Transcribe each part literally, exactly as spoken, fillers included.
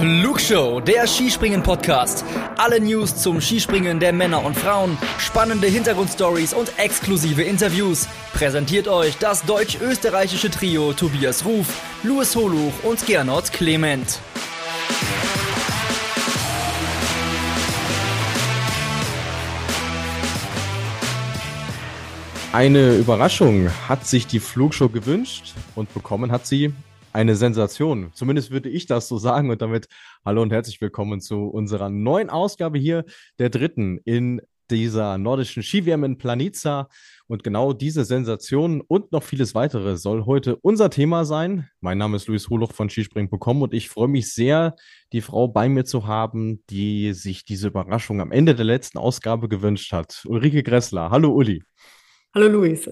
Flugshow, der Skispringen-Podcast. Alle News zum Skispringen der Männer und Frauen, spannende Hintergrundstories und exklusive Interviews. Präsentiert euch das deutsch-österreichische Trio Tobias Ruf, Louis Holuch und Gernot Clement. Eine Überraschung hat sich die Flugshow gewünscht und bekommen hat sie eine Sensation. Zumindest würde ich das so sagen und damit hallo und herzlich willkommen zu unserer neuen Ausgabe hier, der dritten in dieser nordischen Ski-W M in Planica. Und genau diese Sensation und noch vieles weitere soll heute unser Thema sein. Mein Name ist Louis Holuch von skispringen punkt com und ich freue mich sehr, die Frau bei mir zu haben, die sich diese Überraschung am Ende der letzten Ausgabe gewünscht hat. Ulrike Gressler. Hallo Uli. Hallo Luis.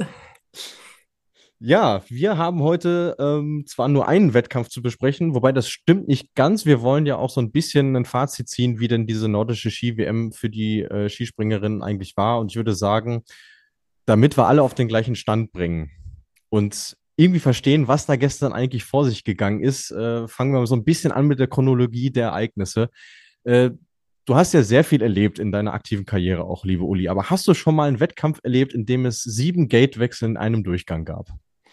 Ja, wir haben heute ähm, zwar nur einen Wettkampf zu besprechen, wobei das stimmt nicht ganz. Wir wollen ja auch so ein bisschen ein Fazit ziehen, wie denn diese nordische Ski-W M für die äh, Skispringerinnen eigentlich war. Und ich würde sagen, damit wir alle auf den gleichen Stand bringen und irgendwie verstehen, was da gestern eigentlich vor sich gegangen ist, äh, fangen wir so ein bisschen an mit der Chronologie der Ereignisse. Äh, Du hast ja sehr viel erlebt in deiner aktiven Karriere auch, liebe Uli. Aber hast du schon mal einen Wettkampf erlebt, in dem es sieben Gatewechsel in einem Durchgang gab?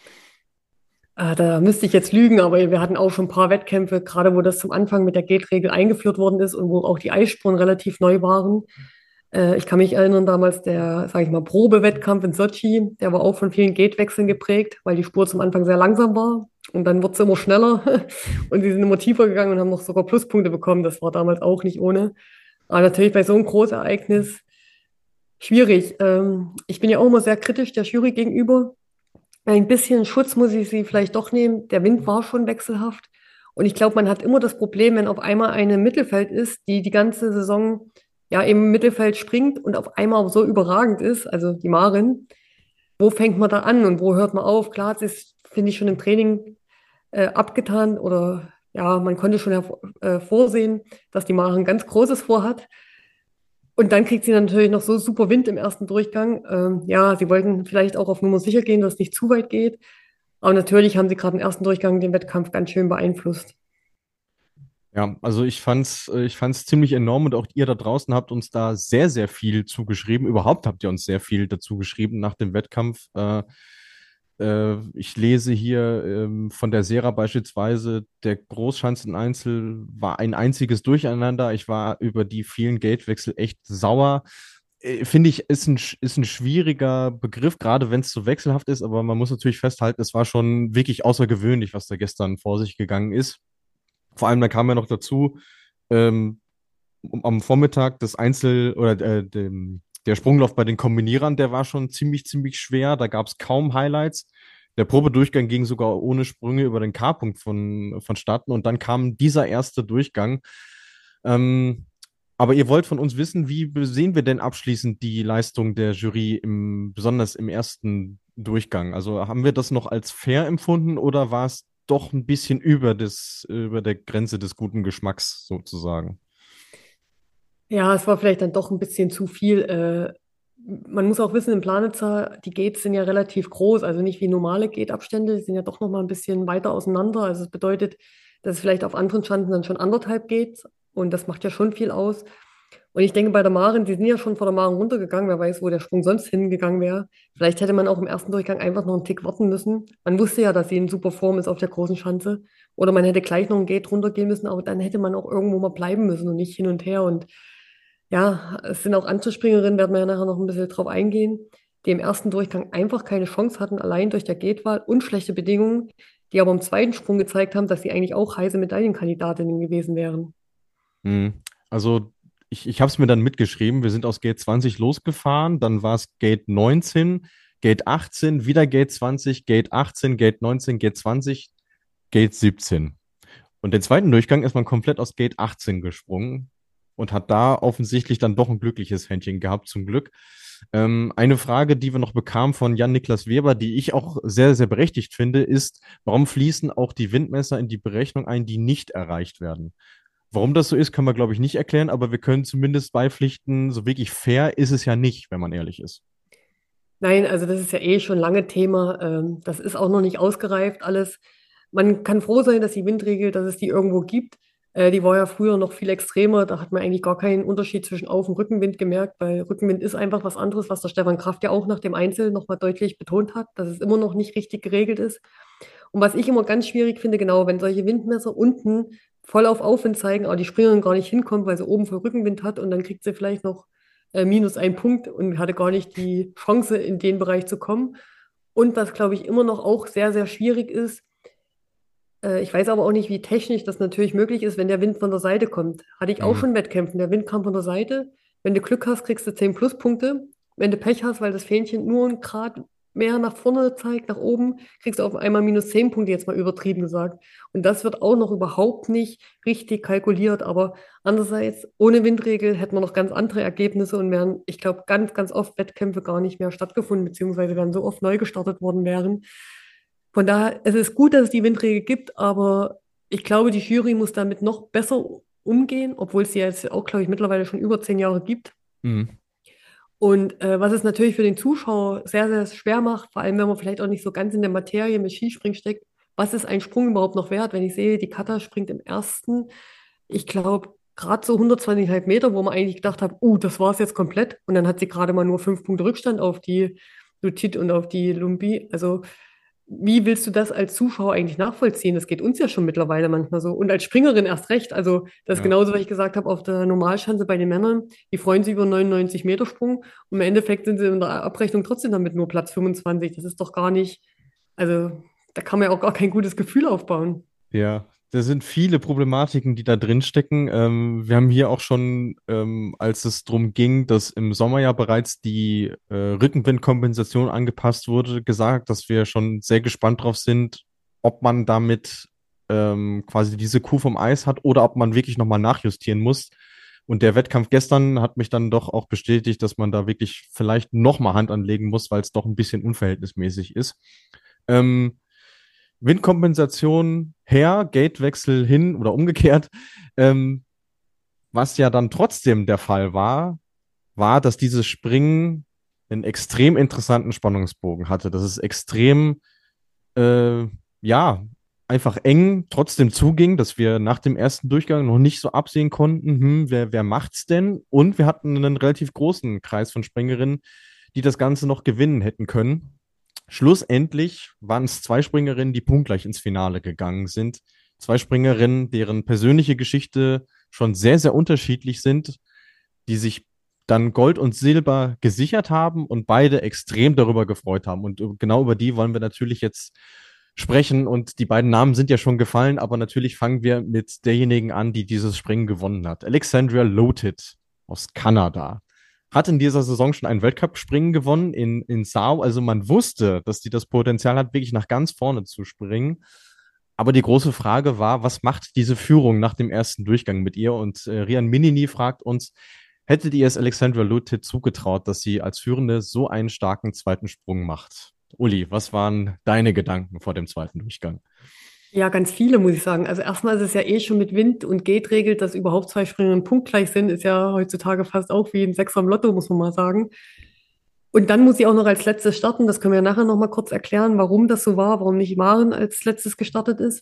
Äh, da müsste ich jetzt lügen, aber wir hatten auch schon ein paar Wettkämpfe, gerade wo das zum Anfang mit der Gate-Regel eingeführt worden ist und wo auch die Eisspuren relativ neu waren. Äh, ich kann mich erinnern, damals der, sage ich mal, Probewettkampf in Sochi, der war auch von vielen Gatewechseln geprägt, weil die Spur zum Anfang sehr langsam war. Und dann wurde es immer schneller und sie sind immer tiefer gegangen und haben noch sogar Pluspunkte bekommen. Das war damals auch nicht ohne. Aber natürlich bei so einem Großereignis schwierig. Ähm, ich bin ja auch immer sehr kritisch der Jury gegenüber. Ein bisschen Schutz muss ich sie vielleicht doch nehmen. Der Wind war schon wechselhaft. Und ich glaube, man hat immer das Problem, wenn auf einmal eine im Mittelfeld ist, die die ganze Saison ja im Mittelfeld springt und auf einmal so überragend ist, also die Maren. Wo fängt man da an und wo hört man auf? Klar, das ist, finde ich, schon im Training äh, abgetan oder ja, man konnte schon hervor, äh, vorsehen, dass die Maren ganz Großes vorhat. Und dann kriegt sie natürlich noch so super Wind im ersten Durchgang. Ähm, ja, sie wollten vielleicht auch auf Nummer sicher gehen, dass es nicht zu weit geht. Aber natürlich haben sie gerade im ersten Durchgang den Wettkampf ganz schön beeinflusst. Ja, also ich fand's, äh, ich fand's ziemlich enorm und auch ihr da draußen habt uns da sehr, sehr viel zugeschrieben. Überhaupt habt ihr uns sehr viel dazu geschrieben nach dem Wettkampf. Äh, äh, ich lese hier ähm, von der Sera beispielsweise, der Großschanzeneinzel war ein einziges Durcheinander. Ich war über die vielen Gatewechsel echt sauer. Äh, Finde ich, ist ein, sch- ist ein schwieriger Begriff, gerade wenn es so wechselhaft ist, aber man muss natürlich festhalten, es war schon wirklich außergewöhnlich, was da gestern vor sich gegangen ist. Vor allem, da kam ja noch dazu, ähm, um- am Vormittag das Einzel- oder äh, dem, der Sprunglauf bei den Kombinierern, der war schon ziemlich, ziemlich schwer. Da gab es kaum Highlights. Der Probedurchgang ging sogar ohne Sprünge über den K-Punkt von, vonstatten und dann kam dieser erste Durchgang. Ähm, aber ihr wollt von uns wissen, wie sehen wir denn abschließend die Leistung der Jury, im, besonders im ersten Durchgang? Also haben wir das noch als fair empfunden oder war es doch ein bisschen über das, über der Grenze des guten Geschmacks sozusagen? Ja, es war vielleicht dann doch ein bisschen zu viel. Äh, man muss auch wissen, in Planitza, die Gates sind ja relativ groß, also nicht wie normale Gate-Abstände, die sind ja doch noch mal ein bisschen weiter auseinander. Also es bedeutet, dass es vielleicht auf anderen Schanzen dann schon anderthalb geht und das macht ja schon viel aus. Und ich denke, bei der Maren, die sind ja schon vor der Maren runtergegangen, wer weiß, wo der Sprung sonst hingegangen wäre. Vielleicht hätte man auch im ersten Durchgang einfach noch einen Tick warten müssen. Man wusste ja, dass sie in super Form ist auf der großen Schanze. Oder man hätte gleich noch ein Gate runtergehen müssen, aber dann hätte man auch irgendwo mal bleiben müssen und nicht hin und her. Und ja, es sind auch Anzuspringerinnen, werden wir ja nachher noch ein bisschen drauf eingehen, die im ersten Durchgang einfach keine Chance hatten, allein durch der Gatewahl und schlechte Bedingungen, die aber im zweiten Sprung gezeigt haben, dass sie eigentlich auch heiße Medaillenkandidatinnen gewesen wären. Hm. Also ich, ich habe es mir dann mitgeschrieben. Wir sind aus Gate zwanzig losgefahren, dann war es Gate neunzehn, Gate achtzehn, wieder Gate zwanzig, Gate achtzehn, Gate neunzehn, Gate zwanzig, Gate siebzehn. Und den zweiten Durchgang ist man komplett aus Gate achtzehn gesprungen und hat da offensichtlich dann doch ein glückliches Händchen gehabt, zum Glück. Ähm, eine Frage, die wir noch bekamen von Jan-Niklas Weber, die ich auch sehr, sehr berechtigt finde, ist, warum fließen auch die Windmesser in die Berechnung ein, die nicht erreicht werden? Warum das so ist, können wir, glaube ich, nicht erklären, aber wir können zumindest beipflichten, so wirklich fair ist es ja nicht, wenn man ehrlich ist. Nein, also das ist ja eh schon lange Thema. Ähm, das ist auch noch nicht ausgereift alles. Man kann froh sein, dass die Windregel, dass es die irgendwo gibt. Äh, die war ja früher noch viel extremer. Da hat man eigentlich gar keinen Unterschied zwischen Auf- und Rückenwind gemerkt, weil Rückenwind ist einfach was anderes, was der Stefan Kraft ja auch nach dem Einzel nochmal deutlich betont hat, dass es immer noch nicht richtig geregelt ist. Und was ich immer ganz schwierig finde, genau, wenn solche Windmesser unten voll auf Aufwind zeigen, aber die Springerin gar nicht hinkommt, weil sie oben voll Rückenwind hat und dann kriegt sie vielleicht noch äh, minus einen Punkt und hatte gar nicht die Chance, in den Bereich zu kommen. Und was, glaube ich, immer noch auch sehr, sehr schwierig ist, äh, ich weiß aber auch nicht, wie technisch das natürlich möglich ist, wenn der Wind von der Seite kommt. Hatte ich auch Mhm. schon Wettkämpfen. Der Wind kam von der Seite. Wenn du Glück hast, kriegst du zehn Pluspunkte. Wenn du Pech hast, weil das Fähnchen nur einen Grad mehr nach vorne zeigt, nach oben, kriegst du auf einmal minus zehn Punkte, jetzt mal übertrieben gesagt. Und das wird auch noch überhaupt nicht richtig kalkuliert. Aber andererseits, ohne Windregel hätten wir noch ganz andere Ergebnisse und wären, ich glaube, ganz, ganz oft Wettkämpfe gar nicht mehr stattgefunden, beziehungsweise wären so oft neu gestartet worden wären. Von daher, es ist gut, dass es die Windregel gibt, aber ich glaube, die Jury muss damit noch besser umgehen, obwohl es sie jetzt auch, glaube ich, mittlerweile schon über zehn Jahre gibt. Mhm. Und äh, was es natürlich für den Zuschauer sehr, sehr schwer macht, vor allem wenn man vielleicht auch nicht so ganz in der Materie mit Skispringen steckt, was ist ein Sprung überhaupt noch wert? Wenn ich sehe, die Katha springt im ersten, ich glaube, gerade so hundertzwanzig Komma fünf Meter, wo man eigentlich gedacht hat, uh, das war es jetzt komplett. Und dann hat sie gerade mal nur fünf Punkte Rückstand auf die Lutit und auf die Lumbi. Also wie willst du das als Zuschauer eigentlich nachvollziehen? Das geht uns ja schon mittlerweile manchmal so. Und als Springerin erst recht. Also, das ist Ja. genauso, was ich gesagt habe, auf der Normalschanze bei den Männern. Die freuen sich über neunundneunzig Meter Sprung. Und im Endeffekt sind sie in der Abrechnung trotzdem damit nur Platz fünfundzwanzig. Das ist doch gar nicht, also, da kann man ja auch gar kein gutes Gefühl aufbauen. Ja, da sind viele Problematiken, die da drin stecken. Ähm, wir haben hier auch schon, ähm, als es darum ging, dass im Sommer ja bereits die äh, Rückenwindkompensation angepasst wurde, gesagt, dass wir schon sehr gespannt drauf sind, ob man damit ähm, quasi diese Kuh vom Eis hat oder ob man wirklich nochmal nachjustieren muss. Und der Wettkampf gestern hat mich dann doch auch bestätigt, dass man da wirklich vielleicht nochmal Hand anlegen muss, weil es doch ein bisschen unverhältnismäßig ist. Ähm, Windkompensation her, Gatewechsel hin oder umgekehrt. Ähm, was ja dann trotzdem der Fall war, war, dass dieses Springen einen extrem interessanten Spannungsbogen hatte. Dass es extrem, äh, ja, einfach eng trotzdem zuging, dass wir nach dem ersten Durchgang noch nicht so absehen konnten, hm, wer, wer macht's denn? Und wir hatten einen relativ großen Kreis von Springerinnen, die das Ganze noch gewinnen hätten können. Schlussendlich waren es zwei Springerinnen, die punktgleich ins Finale gegangen sind. Zwei Springerinnen, deren persönliche Geschichte schon sehr, sehr unterschiedlich sind, die sich dann Gold und Silber gesichert haben und beide extrem darüber gefreut haben. Und genau über die wollen wir natürlich jetzt sprechen. Und die beiden Namen sind ja schon gefallen, aber natürlich fangen wir mit derjenigen an, die dieses Springen gewonnen hat. Alexandra Loted aus Kanada hat in dieser Saison schon ein Weltcup-Springen gewonnen in, in Sao. Also man wusste, dass die das Potenzial hat, wirklich nach ganz vorne zu springen. Aber die große Frage war, was macht diese Führung nach dem ersten Durchgang mit ihr? Und äh, Rian Minini fragt uns, hättet ihr es Alexandra Lutit zugetraut, dass sie als Führende so einen starken zweiten Sprung macht? Uli, was waren deine Gedanken vor dem zweiten Durchgang? Ja, ganz viele, muss ich sagen. Also erstmal ist es ja eh schon mit Wind und Gate regelt, dass überhaupt zwei Springerinnen punktgleich sind, ist ja heutzutage fast auch wie ein Sechser im Lotto, muss man mal sagen. Und dann muss sie auch noch als letztes starten. Das können wir nachher noch mal kurz erklären, warum das so war, warum nicht Maren als letztes gestartet ist.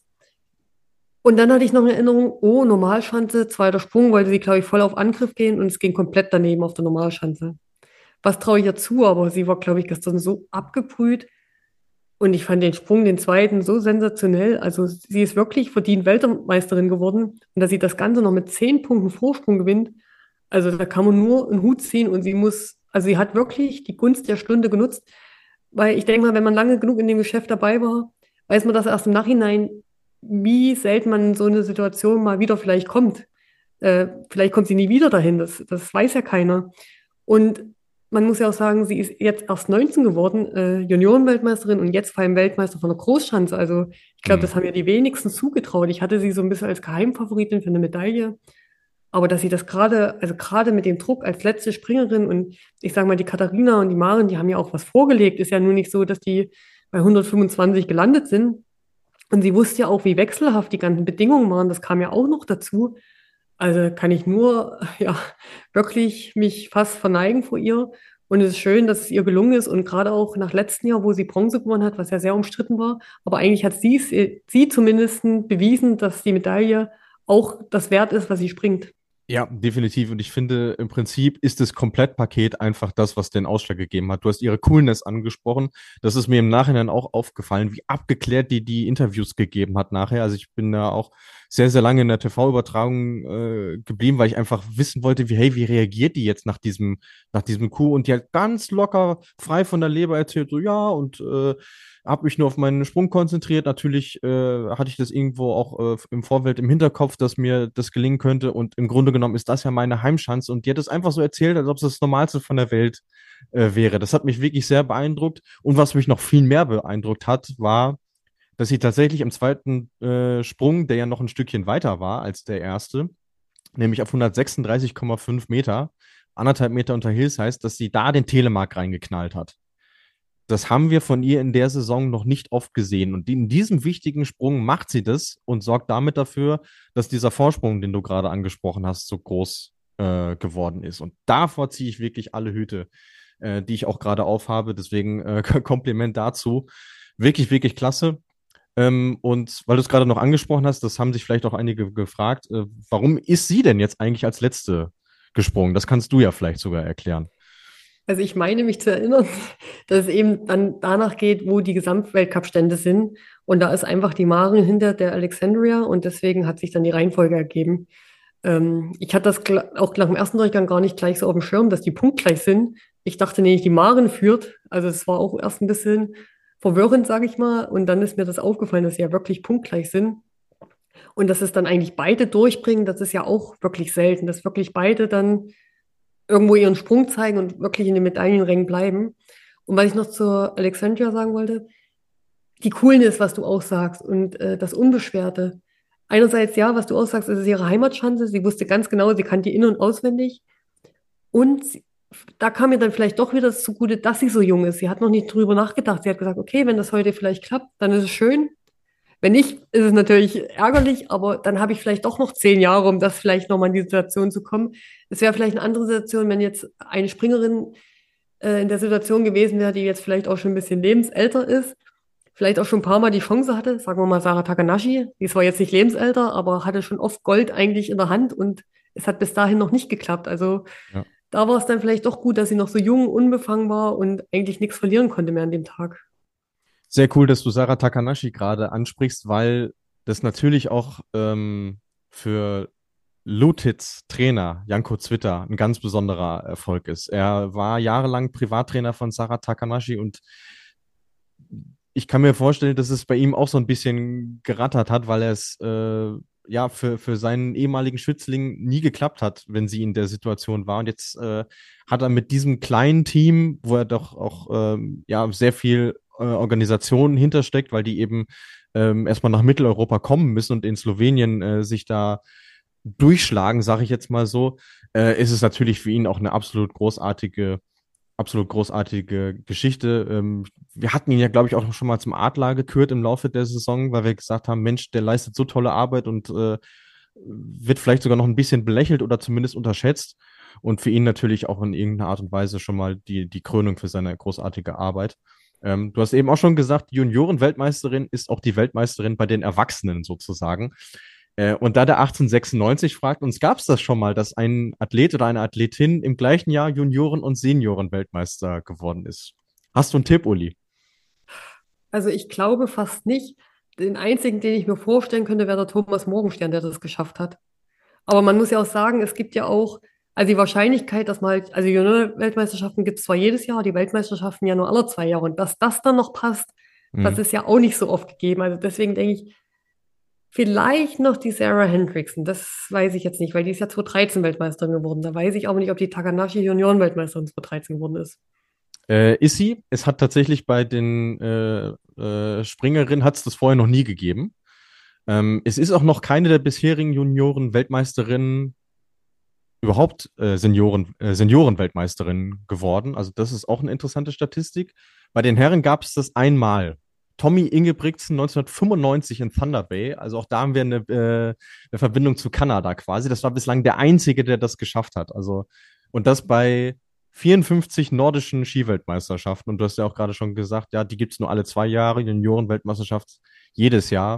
Und dann hatte ich noch eine Erinnerung, oh, Normalschanze, zweiter Sprung, wollte sie, glaube ich, voll auf Angriff gehen und es ging komplett daneben auf der Normalschanze. Was traue ich ihr zu, aber sie war, glaube ich, gestern so abgebrüht. Und ich fand den Sprung, den zweiten, so sensationell. Also sie ist wirklich verdient Weltmeisterin geworden. Und dass sie das Ganze noch mit zehn Punkten Vorsprung gewinnt, also da kann man nur einen Hut ziehen und sie muss, also sie hat wirklich die Gunst der Stunde genutzt. Weil ich denke mal, wenn man lange genug in dem Geschäft dabei war, weiß man das erst im Nachhinein, wie selten man in so eine Situation mal wieder vielleicht kommt. Äh, vielleicht kommt sie nie wieder dahin, das, das weiß ja keiner. Und man muss ja auch sagen, sie ist jetzt erst neunzehn geworden, äh, Juniorenweltmeisterin und jetzt vor allem Weltmeister von der Großschanze. Also ich glaube, Hm. das haben ja die wenigsten zugetraut. Ich hatte sie so ein bisschen als Geheimfavoritin für eine Medaille. Aber dass sie das gerade, also gerade mit dem Druck als letzte Springerin und ich sage mal, die Katharina und die Maren, die haben ja auch was vorgelegt. Ist ja nur nicht so, dass die bei hundertfünfundzwanzig gelandet sind. Und sie wusste ja auch, wie wechselhaft die ganzen Bedingungen waren. Das kam ja auch noch dazu. Also kann ich nur, ja, wirklich mich fast verneigen vor ihr. Und es ist schön, dass es ihr gelungen ist. Und gerade auch nach letztem Jahr, wo sie Bronze gewonnen hat, was ja sehr umstritten war. Aber eigentlich hat sie es, sie zumindest bewiesen, dass die Medaille auch das wert ist, was sie springt. Ja, definitiv. Und ich finde, im Prinzip ist das Komplettpaket einfach das, was den Ausschlag gegeben hat. Du hast ihre Coolness angesprochen. Das ist mir im Nachhinein auch aufgefallen, wie abgeklärt die die Interviews gegeben hat nachher. Also ich bin da auch sehr, sehr lange in der T V-Übertragung äh, geblieben, weil ich einfach wissen wollte, wie, hey, wie reagiert die jetzt nach diesem, nach diesem Coup? Und die hat ganz locker, frei von der Leber erzählt, so ja, und äh, habe mich nur auf meinen Sprung konzentriert. Natürlich äh, hatte ich das irgendwo auch äh, im Vorfeld im Hinterkopf, dass mir das gelingen könnte. Und im Grunde genommen ist das ja meine Heimschanze. Und die hat es einfach so erzählt, als ob es das Normalste von der Welt äh, wäre. Das hat mich wirklich sehr beeindruckt. Und was mich noch viel mehr beeindruckt hat, war, dass sie tatsächlich im zweiten äh, Sprung, der ja noch ein Stückchen weiter war als der erste, nämlich auf hundertsechsunddreißig Komma fünf Meter, anderthalb Meter unter Hills, heißt, dass sie da den Telemark reingeknallt hat. Das haben wir von ihr in der Saison noch nicht oft gesehen. Und in diesem wichtigen Sprung macht sie das und sorgt damit dafür, dass dieser Vorsprung, den du gerade angesprochen hast, so groß äh, geworden ist. Und davor ziehe ich wirklich alle Hüte, äh, die ich auch gerade aufhabe. Deswegen äh, Kompliment dazu. Wirklich, wirklich klasse. Ähm, und weil du es gerade noch angesprochen hast, das haben sich vielleicht auch einige gefragt, äh, warum ist sie denn jetzt eigentlich als Letzte gesprungen? Das kannst du ja vielleicht sogar erklären. Also ich meine mich zu erinnern, dass es eben dann danach geht, wo die Gesamtweltcup-Stände sind. Und da ist einfach die Maren hinter der Alexandria und deswegen hat sich dann die Reihenfolge ergeben. Ähm, ich hatte das gl- auch nach dem ersten Durchgang gar nicht gleich so auf dem Schirm, dass die punktgleich sind. Ich dachte, nee, die Maren führt. Also es war auch erst ein bisschen verwirrend, sage ich mal. Und dann ist mir das aufgefallen, dass sie ja wirklich punktgleich sind. Und dass es dann eigentlich beide durchbringen, das ist ja auch wirklich selten, dass wirklich beide dann irgendwo ihren Sprung zeigen und wirklich in den Medaillenrängen bleiben. Und was ich noch zur Alexandria sagen wollte, die Coolness, was du auch sagst und äh, das Unbeschwerte. Einerseits, ja, was du auch sagst, es ist ihre Heimatschanze. Sie wusste ganz genau, sie kann die in- und auswendig. Und sie, da kam mir dann vielleicht doch wieder das zugute, dass sie so jung ist. Sie hat noch nicht drüber nachgedacht. Sie hat gesagt, okay, wenn das heute vielleicht klappt, dann ist es schön. Wenn nicht, ist es natürlich ärgerlich, aber dann habe ich vielleicht doch noch zehn Jahre, um das vielleicht nochmal in die Situation zu kommen. Es wäre vielleicht eine andere Situation, wenn jetzt eine Springerin äh, in der Situation gewesen wäre, die jetzt vielleicht auch schon ein bisschen lebensälter ist, vielleicht auch schon ein paar Mal die Chance hatte, sagen wir mal Sarah Takanashi, die ist zwar jetzt nicht lebensälter, aber hatte schon oft Gold eigentlich in der Hand und es hat bis dahin noch nicht geklappt. Also Ja. da war es dann vielleicht doch gut, dass sie noch so jung, unbefangen war und eigentlich nichts verlieren konnte mehr an dem Tag. Sehr cool, dass du Sarah Takanashi gerade ansprichst, weil das natürlich auch ähm, für Lutits Trainer Janko Zwitter ein ganz besonderer Erfolg ist. Er war jahrelang Privattrainer von Sarah Takanashi und ich kann mir vorstellen, dass es bei ihm auch so ein bisschen gerattert hat, weil er es äh, ja für, für seinen ehemaligen Schützling nie geklappt hat, wenn sie in der Situation war. Und jetzt äh, hat er mit diesem kleinen Team, wo er doch auch ähm, ja sehr viel äh, Organisation hintersteckt, weil die eben ähm, erstmal nach Mitteleuropa kommen müssen und in Slowenien äh, sich da durchschlagen, sage ich jetzt mal so, äh, ist es natürlich für ihn auch eine absolut großartige absolut großartige Geschichte. Ähm, wir hatten ihn ja, glaube ich, auch schon mal zum Adler gekürt im Laufe der Saison, weil wir gesagt haben, Mensch, der leistet so tolle Arbeit und äh, wird vielleicht sogar noch ein bisschen belächelt oder zumindest unterschätzt. Und für ihn natürlich auch in irgendeiner Art und Weise schon mal die, die Krönung für seine großartige Arbeit. Ähm, du hast eben auch schon gesagt, die Junioren-Weltmeisterin ist auch die Weltmeisterin bei den Erwachsenen sozusagen. Äh, und da der achtzehnhundertsechsundneunzig fragt, uns gab es das schon mal, dass ein Athlet oder eine Athletin im gleichen Jahr Junioren- und Senioren-Weltmeister geworden ist. Hast du einen Tipp, Uli? Also ich glaube fast nicht. Den einzigen, den ich mir vorstellen könnte, wäre der Thomas Morgenstern, der das geschafft hat. Aber man muss ja auch sagen, es gibt ja auch, also die Wahrscheinlichkeit, dass man halt, also Junioren-Weltmeisterschaften gibt es zwar jedes Jahr, die Weltmeisterschaften ja nur alle zwei Jahre. Und dass das dann noch passt, das Mhm. ist ja auch nicht so oft gegeben. Also deswegen denke ich, vielleicht noch die Sarah Hendrickson. Das weiß ich jetzt nicht, weil die ist ja zweitausenddreizehn Weltmeisterin geworden. Da weiß ich aber nicht, ob die Takanashi Junioren-Weltmeisterin zweitausenddreizehn geworden ist. Äh, ist sie? Es hat tatsächlich bei den äh, äh, Springerinnen hat es das vorher noch nie gegeben. Ähm, es ist auch noch keine der bisherigen Junioren-Weltmeisterinnen überhaupt äh, Senioren, äh, Senioren-Weltmeisterin geworden. Also das ist auch eine interessante Statistik. Bei den Herren gab es das einmal. Tommy Ingebrigtsen neunzehnhundertfünfundneunzig in Thunder Bay. Also auch da haben wir eine, äh, eine Verbindung zu Kanada quasi. Das war bislang der Einzige, der das geschafft hat. Also, und das bei vierundfünfzig nordischen Skiweltmeisterschaften. Und du hast ja auch gerade schon gesagt, ja, die gibt es nur alle zwei Jahre. Junioren-Weltmeisterschaft jedes Jahr.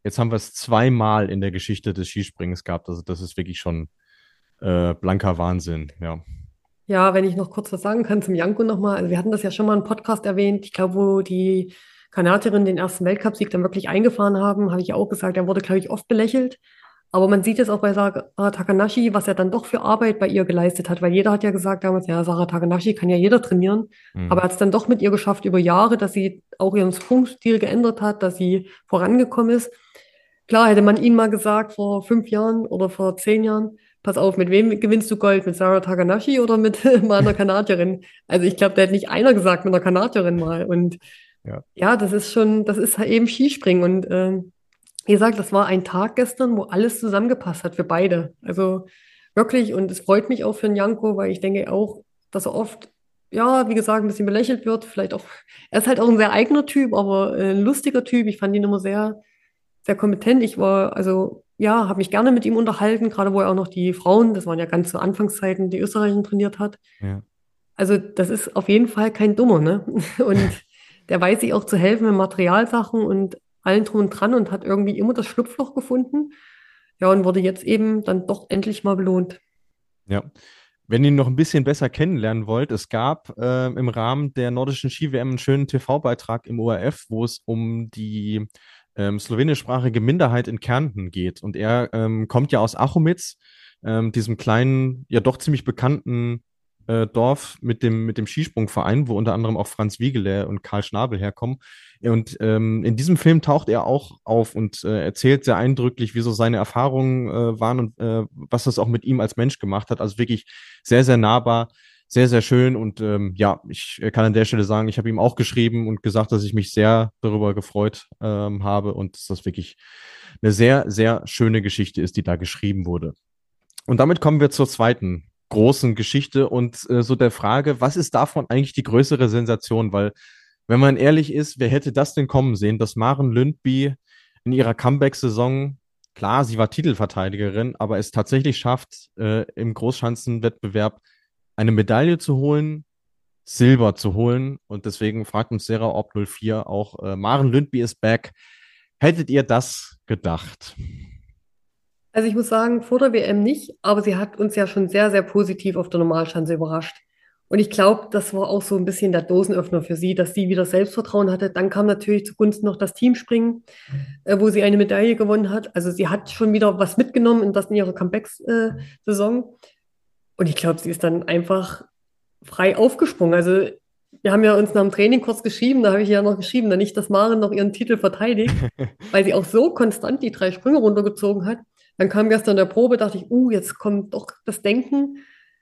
Jetzt haben wir es zweimal in der Geschichte des Skispringens gehabt. Also das ist wirklich schon äh, blanker Wahnsinn, ja. Ja, wenn ich noch kurz was sagen kann zum Janko nochmal. Also wir hatten das ja schon mal im Podcast erwähnt. Ich glaube, wo die Kanadierinnen den ersten Weltcupsieg dann wirklich eingefahren haben, habe ich ja auch gesagt, er wurde, glaube ich, oft belächelt. Aber man sieht es auch bei Sarah Takanashi, was er dann doch für Arbeit bei ihr geleistet hat, weil jeder hat ja gesagt damals, ja, Sarah Takanashi kann ja jeder trainieren. Aber Mhm. er hat es dann doch mit ihr geschafft über Jahre, dass sie auch ihren Sprungstil geändert hat, dass sie vorangekommen ist. Klar, hätte man ihnen mal gesagt vor fünf Jahren oder vor zehn Jahren, pass auf, mit wem gewinnst du Gold? Mit Sarah Takanashi oder mit mal einer Kanadierin? Also ich glaube, da hätte nicht einer gesagt, mit einer Kanadierin mal. Und Ja. ja, das ist schon, das ist halt eben Skispringen. Und ähm, wie gesagt, das war ein Tag gestern, wo alles zusammengepasst hat für beide. Also wirklich, und es freut mich auch für den Janko, weil ich denke auch, dass er oft, ja, wie gesagt, ein bisschen belächelt wird. Vielleicht auch, er ist halt auch ein sehr eigener Typ, aber äh, ein lustiger Typ. Ich fand ihn immer sehr sehr kompetent. Ich war, also ja, habe mich gerne mit ihm unterhalten, gerade wo er auch noch die Frauen, das waren ja ganz zu Anfangszeiten, die Österreicherin trainiert hat. Ja. Also das ist auf jeden Fall kein Dummer, ne? Und der weiß sich auch zu helfen mit Materialsachen und allen drum und dran und hat irgendwie immer das Schlupfloch gefunden. Ja, und wurde jetzt eben dann doch endlich mal belohnt. Ja. Wenn ihr ihn noch ein bisschen besser kennenlernen wollt, es gab äh, im Rahmen der nordischen Ski-W M einen schönen T V-Beitrag im O R F, wo es um die ähm, slowenischsprachige Minderheit in Kärnten geht. Und er ähm, kommt ja aus Achomitz, ähm, diesem kleinen, ja doch ziemlich bekannten äh, Dorf mit dem, mit dem Skisprungverein, wo unter anderem auch Franz Wiegele und Karl Schnabel herkommen. Und ähm, in diesem Film taucht er auch auf und äh, erzählt sehr eindrücklich, wie so seine Erfahrungen äh, waren und äh, was das auch mit ihm als Mensch gemacht hat. Also wirklich sehr, sehr nahbar, sehr, sehr schön. Und ähm, ja, ich kann an der Stelle sagen, ich habe ihm auch geschrieben und gesagt, dass ich mich sehr darüber gefreut ähm, habe und dass das wirklich eine sehr, sehr schöne Geschichte ist, die da geschrieben wurde. Und damit kommen wir zur zweiten großen Geschichte und äh, so der Frage, was ist davon eigentlich die größere Sensation? Weil, wenn man ehrlich ist, wer hätte das denn kommen sehen, dass Maren Lündby in ihrer Comeback-Saison, klar, sie war Titelverteidigerin, aber es tatsächlich schafft, äh, im Großschanzenwettbewerb eine Medaille zu holen, Silber zu holen. Und deswegen fragt uns Sarah Orb null vier auch, äh, Maren Lündby ist back. Hättet ihr das gedacht? Also ich muss sagen, vor der W M nicht, aber sie hat uns ja schon sehr, sehr positiv auf der Normalschanze überrascht. Und ich glaube, das war auch so ein bisschen der Dosenöffner für sie, dass sie wieder Selbstvertrauen hatte. Dann kam natürlich zugunsten noch das Teamspringen, äh, wo sie eine Medaille gewonnen hat. Also sie hat schon wieder was mitgenommen in das in ihrer Comeback-Saison. Und ich glaube, sie ist dann einfach frei aufgesprungen. Also wir haben ja uns nach dem Training kurz geschrieben, da habe ich ja noch geschrieben, da nicht, dass Maren noch ihren Titel verteidigt, weil sie auch so konstant die drei Sprünge runtergezogen hat. Dann kam gestern der Probe, dachte ich, uh, jetzt kommt doch das Denken.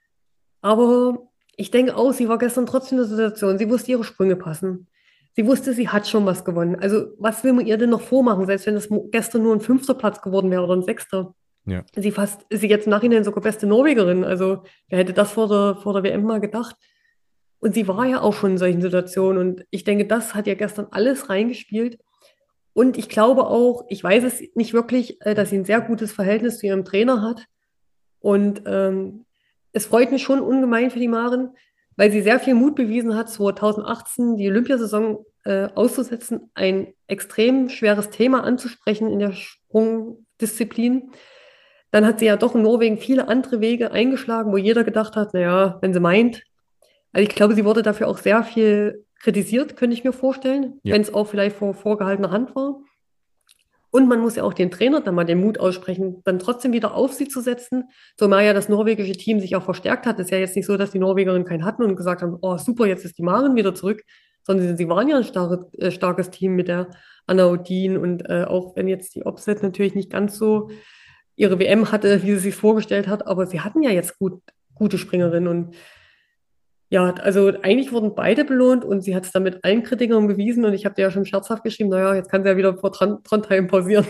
Aber ich denke auch, sie war gestern trotzdem in der Situation. Sie wusste, ihre Sprünge passen. Sie wusste, sie hat schon was gewonnen. Also, was will man ihr denn noch vormachen, selbst wenn es mo- gestern nur ein fünfter Platz geworden wäre oder ein sechster? Ja. Sie fast, ist sie jetzt im Nachhinein sogar beste Norwegerin. Also, wer hätte das vor der, vor der W M mal gedacht? Und sie war ja auch schon in solchen Situationen. Und ich denke, das hat ja gestern alles reingespielt. Und ich glaube auch, ich weiß es nicht wirklich, äh, dass sie ein sehr gutes Verhältnis zu ihrem Trainer hat. Und ähm, es freut mich schon ungemein für die Maren, weil sie sehr viel Mut bewiesen hat, zwanzig achtzehn die Olympiasaison äh, auszusetzen, ein extrem schweres Thema anzusprechen in der Sprungdisziplin. Dann hat sie ja doch in Norwegen viele andere Wege eingeschlagen, wo jeder gedacht hat, naja, wenn sie meint. Also ich glaube, sie wurde dafür auch sehr viel kritisiert, könnte ich mir vorstellen, Ja. wenn es auch vielleicht vor vorgehaltener Hand war. Und man muss ja auch den Trainer dann mal den Mut aussprechen, dann trotzdem wieder auf sie zu setzen. Zumal ja das norwegische Team sich auch verstärkt hat. Es ist ja jetzt nicht so, dass die Norwegerinnen keinen hatten und gesagt haben, oh super, jetzt ist die Maren wieder zurück, sondern sie waren ja ein starke, äh, starkes Team mit der Anna Odin und äh, auch wenn jetzt die Opset natürlich nicht ganz so ihre W M hatte, wie sie sich vorgestellt hat, aber sie hatten ja jetzt gut, gute Springerinnen und ja, also eigentlich wurden beide belohnt und sie hat es dann mit allen Kritikern bewiesen und ich habe dir ja schon scherzhaft geschrieben, naja, jetzt kann sie ja wieder vor Tron Trondheim pausieren.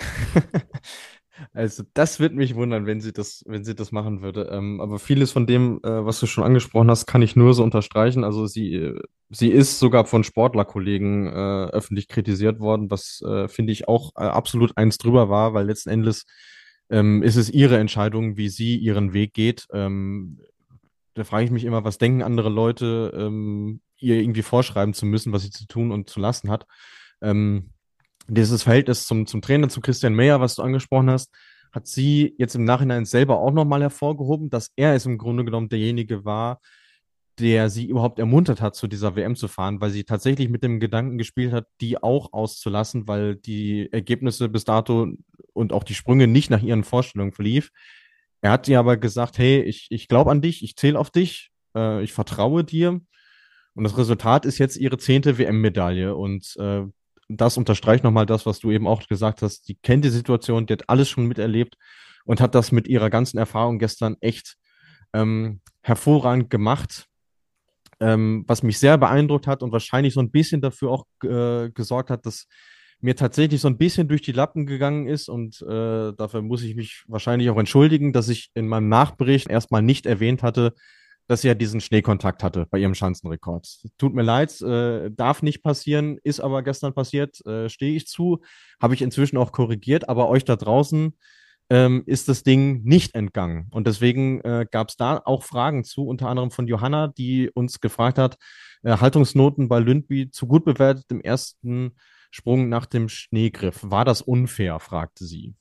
Also das würde mich wundern, wenn sie das, wenn sie das machen würde. Ähm, aber vieles von dem, äh, was du schon angesprochen hast, kann ich nur so unterstreichen. Also sie, äh, sie ist sogar von Sportlerkollegen äh, öffentlich kritisiert worden, was äh, finde ich auch äh, absolut eins drüber war, weil letzten Endes ähm, ist es ihre Entscheidung, wie sie ihren Weg geht. Ähm, da frage ich mich immer, was denken andere Leute, ähm, ihr irgendwie vorschreiben zu müssen, was sie zu tun und zu lassen hat. Ähm, dieses Verhältnis zum, zum Trainer, zu Christian Meyer, was du angesprochen hast, hat sie jetzt im Nachhinein selber auch nochmal hervorgehoben, dass er es im Grunde genommen derjenige war, der sie überhaupt ermuntert hat, zu dieser W M zu fahren, weil sie tatsächlich mit dem Gedanken gespielt hat, die auch auszulassen, weil die Ergebnisse bis dato und auch die Sprünge nicht nach ihren Vorstellungen verlief. Er hat ihr aber gesagt, hey, ich, ich glaube an dich, ich zähle auf dich, äh, ich vertraue dir. Und das Resultat ist jetzt ihre zehnte W M-Medaille. Und äh, das unterstreicht nochmal das, was du eben auch gesagt hast. Die kennt die Situation, die hat alles schon miterlebt und hat das mit ihrer ganzen Erfahrung gestern echt ähm, hervorragend gemacht. Ähm, was mich sehr beeindruckt hat und wahrscheinlich so ein bisschen dafür auch äh, gesorgt hat, dass mir tatsächlich so ein bisschen durch die Lappen gegangen ist und äh, dafür muss ich mich wahrscheinlich auch entschuldigen, dass ich in meinem Nachbericht erstmal nicht erwähnt hatte, dass sie ja diesen Schneekontakt hatte bei ihrem Schanzenrekord. Tut mir leid, äh, darf nicht passieren, ist aber gestern passiert, äh, stehe ich zu, habe ich inzwischen auch korrigiert, aber euch da draußen ähm, ist das Ding nicht entgangen. Und deswegen äh, gab es da auch Fragen zu, unter anderem von Johanna, die uns gefragt hat, äh, Haltungsnoten bei Lündby zu gut bewertet im ersten Sprung nach dem Schneegriff. War das unfair, fragte sie.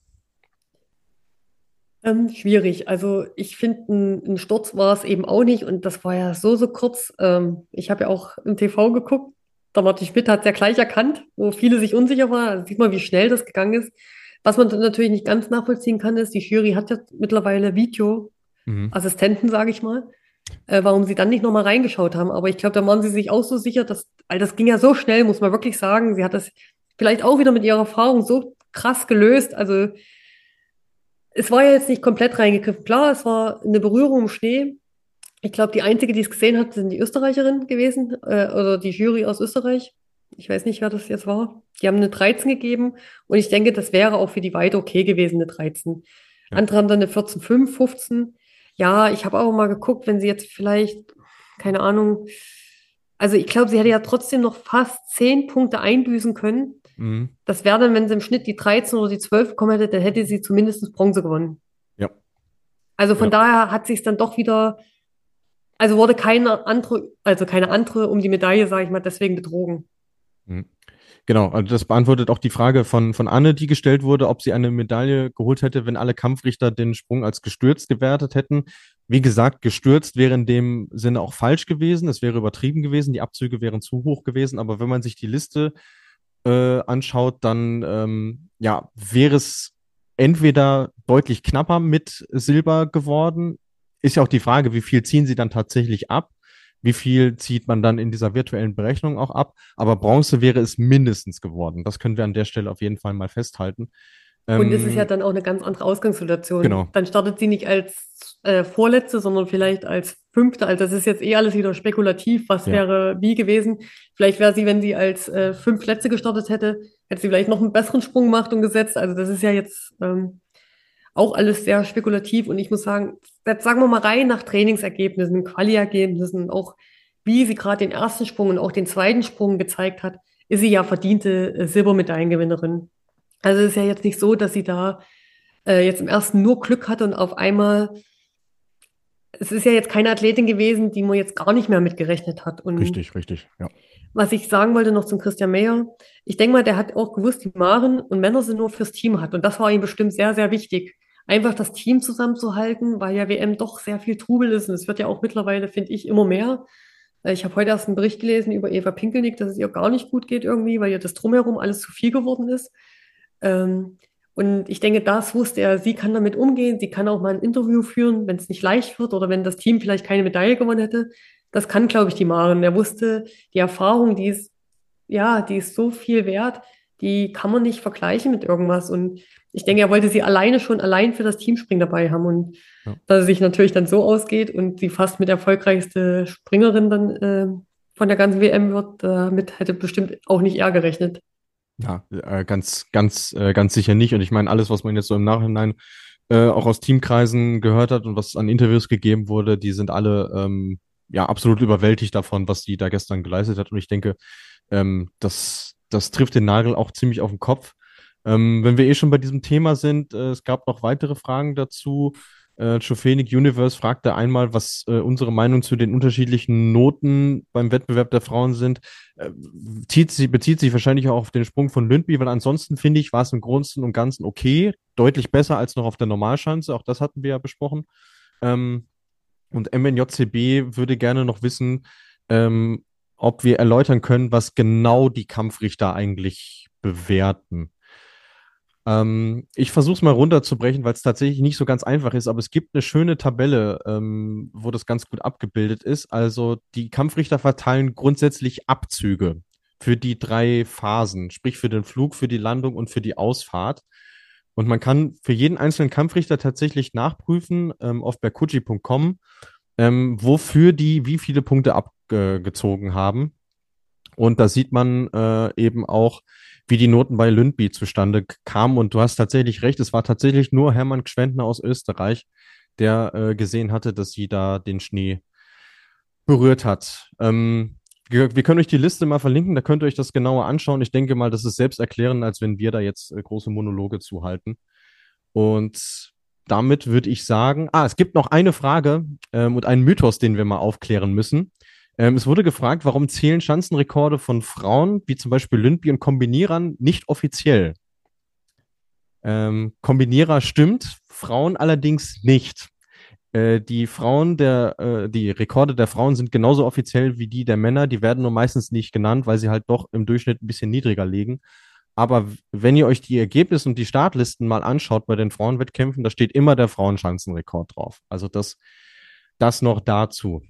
Ähm, schwierig. Also ich finde, ein, ein Sturz war es eben auch nicht und das war ja so, so kurz. Ähm, ich habe ja auch im T V geguckt. Der Martin Schmidt hat es ja gleich erkannt, wo viele sich unsicher waren. Also sieht man, wie schnell das gegangen ist. Was man dann natürlich nicht ganz nachvollziehen kann, ist, die Jury hat ja mittlerweile Mhm. Videoassistenten, sage ich mal, äh, warum sie dann nicht nochmal reingeschaut haben. Aber ich glaube, da waren sie sich auch so sicher, dass, weil das ging ja so schnell, muss man wirklich sagen. Sie hat das vielleicht auch wieder mit ihrer Erfahrung so krass gelöst. Also es war ja jetzt nicht komplett reingegriffen. Klar, es war eine Berührung im Schnee. Ich glaube, die einzige, die es gesehen hat, sind die Österreicherinnen gewesen, äh, oder die Jury aus Österreich. Ich weiß nicht, wer das jetzt war. Die haben eine dreizehn gegeben und ich denke, das wäre auch für die Weite okay gewesen, eine dreizehn. Ja. Andere haben dann eine vierzehn Komma fünf, fünfzehn. Ja, ich habe auch mal geguckt, wenn sie jetzt vielleicht, keine Ahnung, also ich glaube, sie hätte ja trotzdem noch fast zehn Punkte einbüßen können. Mhm. Das wäre dann, wenn sie im Schnitt die dreizehn oder die zwölf bekommen hätte, dann hätte sie zumindest Bronze gewonnen. Ja, Also von ja. daher hat sich es dann doch wieder, also wurde keine andere, also keine andere um die Medaille, sage ich mal, deswegen betrogen. Mhm. Genau, also das beantwortet auch die Frage von, von Anne, die gestellt wurde, ob sie eine Medaille geholt hätte, wenn alle Kampfrichter den Sprung als gestürzt gewertet hätten. Wie gesagt, gestürzt wäre in dem Sinne auch falsch gewesen. Es wäre übertrieben gewesen, die Abzüge wären zu hoch gewesen. Aber wenn man sich die Liste äh, anschaut, dann ähm, ja, wäre es entweder deutlich knapper mit Silber geworden. Ist ja auch die Frage, wie viel ziehen sie dann tatsächlich ab? Wie viel zieht man dann in dieser virtuellen Berechnung auch ab? Aber Bronze wäre es mindestens geworden. Das können wir an der Stelle auf jeden Fall mal festhalten. Und es ist ja Ähm, dann auch eine ganz andere Ausgangssituation. genau, Dann startet sie nicht als äh, Vorletzte, sondern vielleicht als Fünfte. Also das ist jetzt eh alles wieder spekulativ, was ja. wäre wie gewesen. Vielleicht wäre sie, wenn sie als äh, Fünftletzte gestartet hätte, hätte sie vielleicht noch einen besseren Sprung gemacht und gesetzt. Also das ist ja jetzt ähm, auch alles sehr spekulativ. Und ich muss sagen, jetzt sagen wir mal rein nach Trainingsergebnissen, Quali-Ergebnissen, auch wie sie gerade den ersten Sprung und auch den zweiten Sprung gezeigt hat, ist sie ja verdiente äh, Silbermedaillengewinnerin. Also es ist ja jetzt nicht so, dass sie da äh, jetzt im ersten nur Glück hatte und auf einmal, es ist ja jetzt keine Athletin gewesen, die man jetzt gar nicht mehr mitgerechnet hat. Und Richtig, richtig, ja. was ich sagen wollte noch zum Christian Meyer, ich denke mal, der hat auch gewusst, die Maren und Männer sind nur fürs Team hat. Und das war ihm bestimmt sehr, sehr wichtig. Einfach das Team zusammenzuhalten, weil ja W M doch sehr viel Trubel ist. Und es wird ja auch mittlerweile, finde ich, immer mehr. Äh, Ich habe heute erst einen Bericht gelesen über Eva Pinkelnick, dass es ihr gar nicht gut geht irgendwie, weil ihr das Drumherum alles zu viel geworden ist. Ähm, und ich denke, das wusste er, sie kann damit umgehen, sie kann auch mal ein Interview führen, wenn es nicht leicht wird oder wenn das Team vielleicht keine Medaille gewonnen hätte. Das kann, glaube ich, die Maren. Er wusste, die Erfahrung, die ist, ja, die ist so viel wert, die kann man nicht vergleichen mit irgendwas. Und ich denke, er wollte sie alleine schon allein für das Teamspringen dabei haben. Und Ja. dass es sich natürlich dann so ausgeht und sie fast mit erfolgreichste Springerin dann äh, von der ganzen W M wird, damit hätte bestimmt auch nicht er gerechnet. Ja, äh, ganz, ganz, äh, ganz sicher nicht. Und ich meine, alles, was man jetzt so im Nachhinein äh, auch aus Teamkreisen gehört hat und was an Interviews gegeben wurde, die sind alle ähm, ja absolut überwältigt davon, was die da gestern geleistet hat. Und ich denke, ähm, das, das trifft den Nagel auch ziemlich auf den Kopf. Ähm, wenn wir eh schon bei diesem Thema sind, äh, es gab noch weitere Fragen dazu. Äh, Chofenic Universe fragte einmal, was äh, unsere Meinung zu den unterschiedlichen Noten beim Wettbewerb der Frauen sind. Äh, zieht sie, bezieht sich wahrscheinlich auch auf den Sprung von Lündby, weil ansonsten finde ich, war es im Großen und Ganzen okay, deutlich besser als noch auf der Normalschanze. Auch das hatten wir ja besprochen. Ähm, und M N J C B würde gerne noch wissen, ähm, ob wir erläutern können, was genau die Kampfrichter eigentlich bewerten. Ähm, ich versuche es mal runterzubrechen, weil es tatsächlich nicht so ganz einfach ist, aber es gibt eine schöne Tabelle, ähm, wo das ganz gut abgebildet ist. Also die Kampfrichter verteilen grundsätzlich Abzüge für die drei Phasen, sprich für den Flug, für die Landung und für die Ausfahrt. Und man kann für jeden einzelnen Kampfrichter tatsächlich nachprüfen ähm, auf berkuji punkt com, ähm, wofür die wie viele Punkte abgezogen haben. Und da sieht man äh, eben auch, wie die Noten bei Lündby zustande kamen. Und du hast tatsächlich recht, es war tatsächlich nur Hermann Gschwendtner aus Österreich, der äh, gesehen hatte, dass sie da den Schnee berührt hat. Ähm, wir, wir können euch die Liste mal verlinken, da könnt ihr euch das genauer anschauen. Ich denke mal, das ist selbsterklärend, als wenn wir da jetzt äh, große Monologe zuhalten. Und damit würde ich sagen, ah, es gibt noch eine Frage ähm, und einen Mythos, den wir mal aufklären müssen. Ähm, es wurde gefragt, warum zählen Schanzenrekorde von Frauen, wie zum Beispiel Lündby und Kombinierern, nicht offiziell? Ähm, Kombinierer stimmt, Frauen allerdings nicht. Äh, die Frauen der, äh, die Rekorde der Frauen sind genauso offiziell wie die der Männer. Die werden nur meistens nicht genannt, weil sie halt doch im Durchschnitt ein bisschen niedriger liegen. Aber wenn ihr euch die Ergebnisse und die Startlisten mal anschaut bei den Frauenwettkämpfen, da steht immer der Frauenschanzenrekord drauf. Also das, das noch dazu.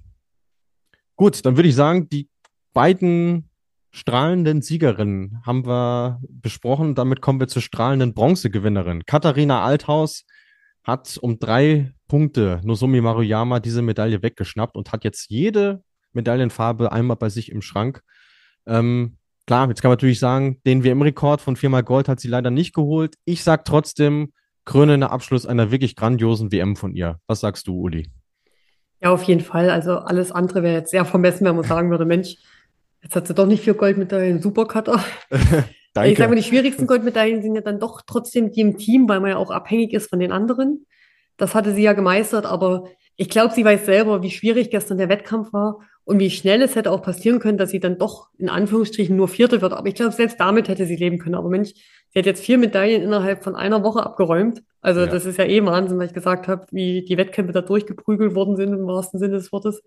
Gut, dann würde ich sagen, die beiden strahlenden Siegerinnen haben wir besprochen. Damit kommen wir zur strahlenden Bronzegewinnerin. Katharina Althaus hat um drei Punkte Nozomi Maruyama diese Medaille weggeschnappt und hat jetzt jede Medaillenfarbe einmal bei sich im Schrank. Ähm, klar, jetzt kann man natürlich sagen, den W M-Rekord von viermal Gold hat sie leider nicht geholt. Ich sag trotzdem, krönender Abschluss einer wirklich grandiosen W M von ihr. Was sagst du, Uli? Ja, auf jeden Fall. Also alles andere wäre jetzt sehr vermessen, wenn man sagen würde, Mensch, jetzt hat sie doch nicht vier Goldmedaillen, Supercutter. Ich sage mal, Danke. die schwierigsten Goldmedaillen sind ja dann doch trotzdem die im Team, weil man ja auch abhängig ist von den anderen. Das hatte sie ja gemeistert, aber ich glaube, sie weiß selber, wie schwierig gestern der Wettkampf war und wie schnell es hätte auch passieren können, dass sie dann doch in Anführungsstrichen nur Vierte wird. Aber ich glaube, selbst damit hätte sie leben können. Aber Mensch, sie hat jetzt vier Medaillen innerhalb von einer Woche abgeräumt. Also Ja. das ist ja eh Wahnsinn, weil ich gesagt habe, wie die Wettkämpfe da durchgeprügelt worden sind, im wahrsten Sinne des Wortes.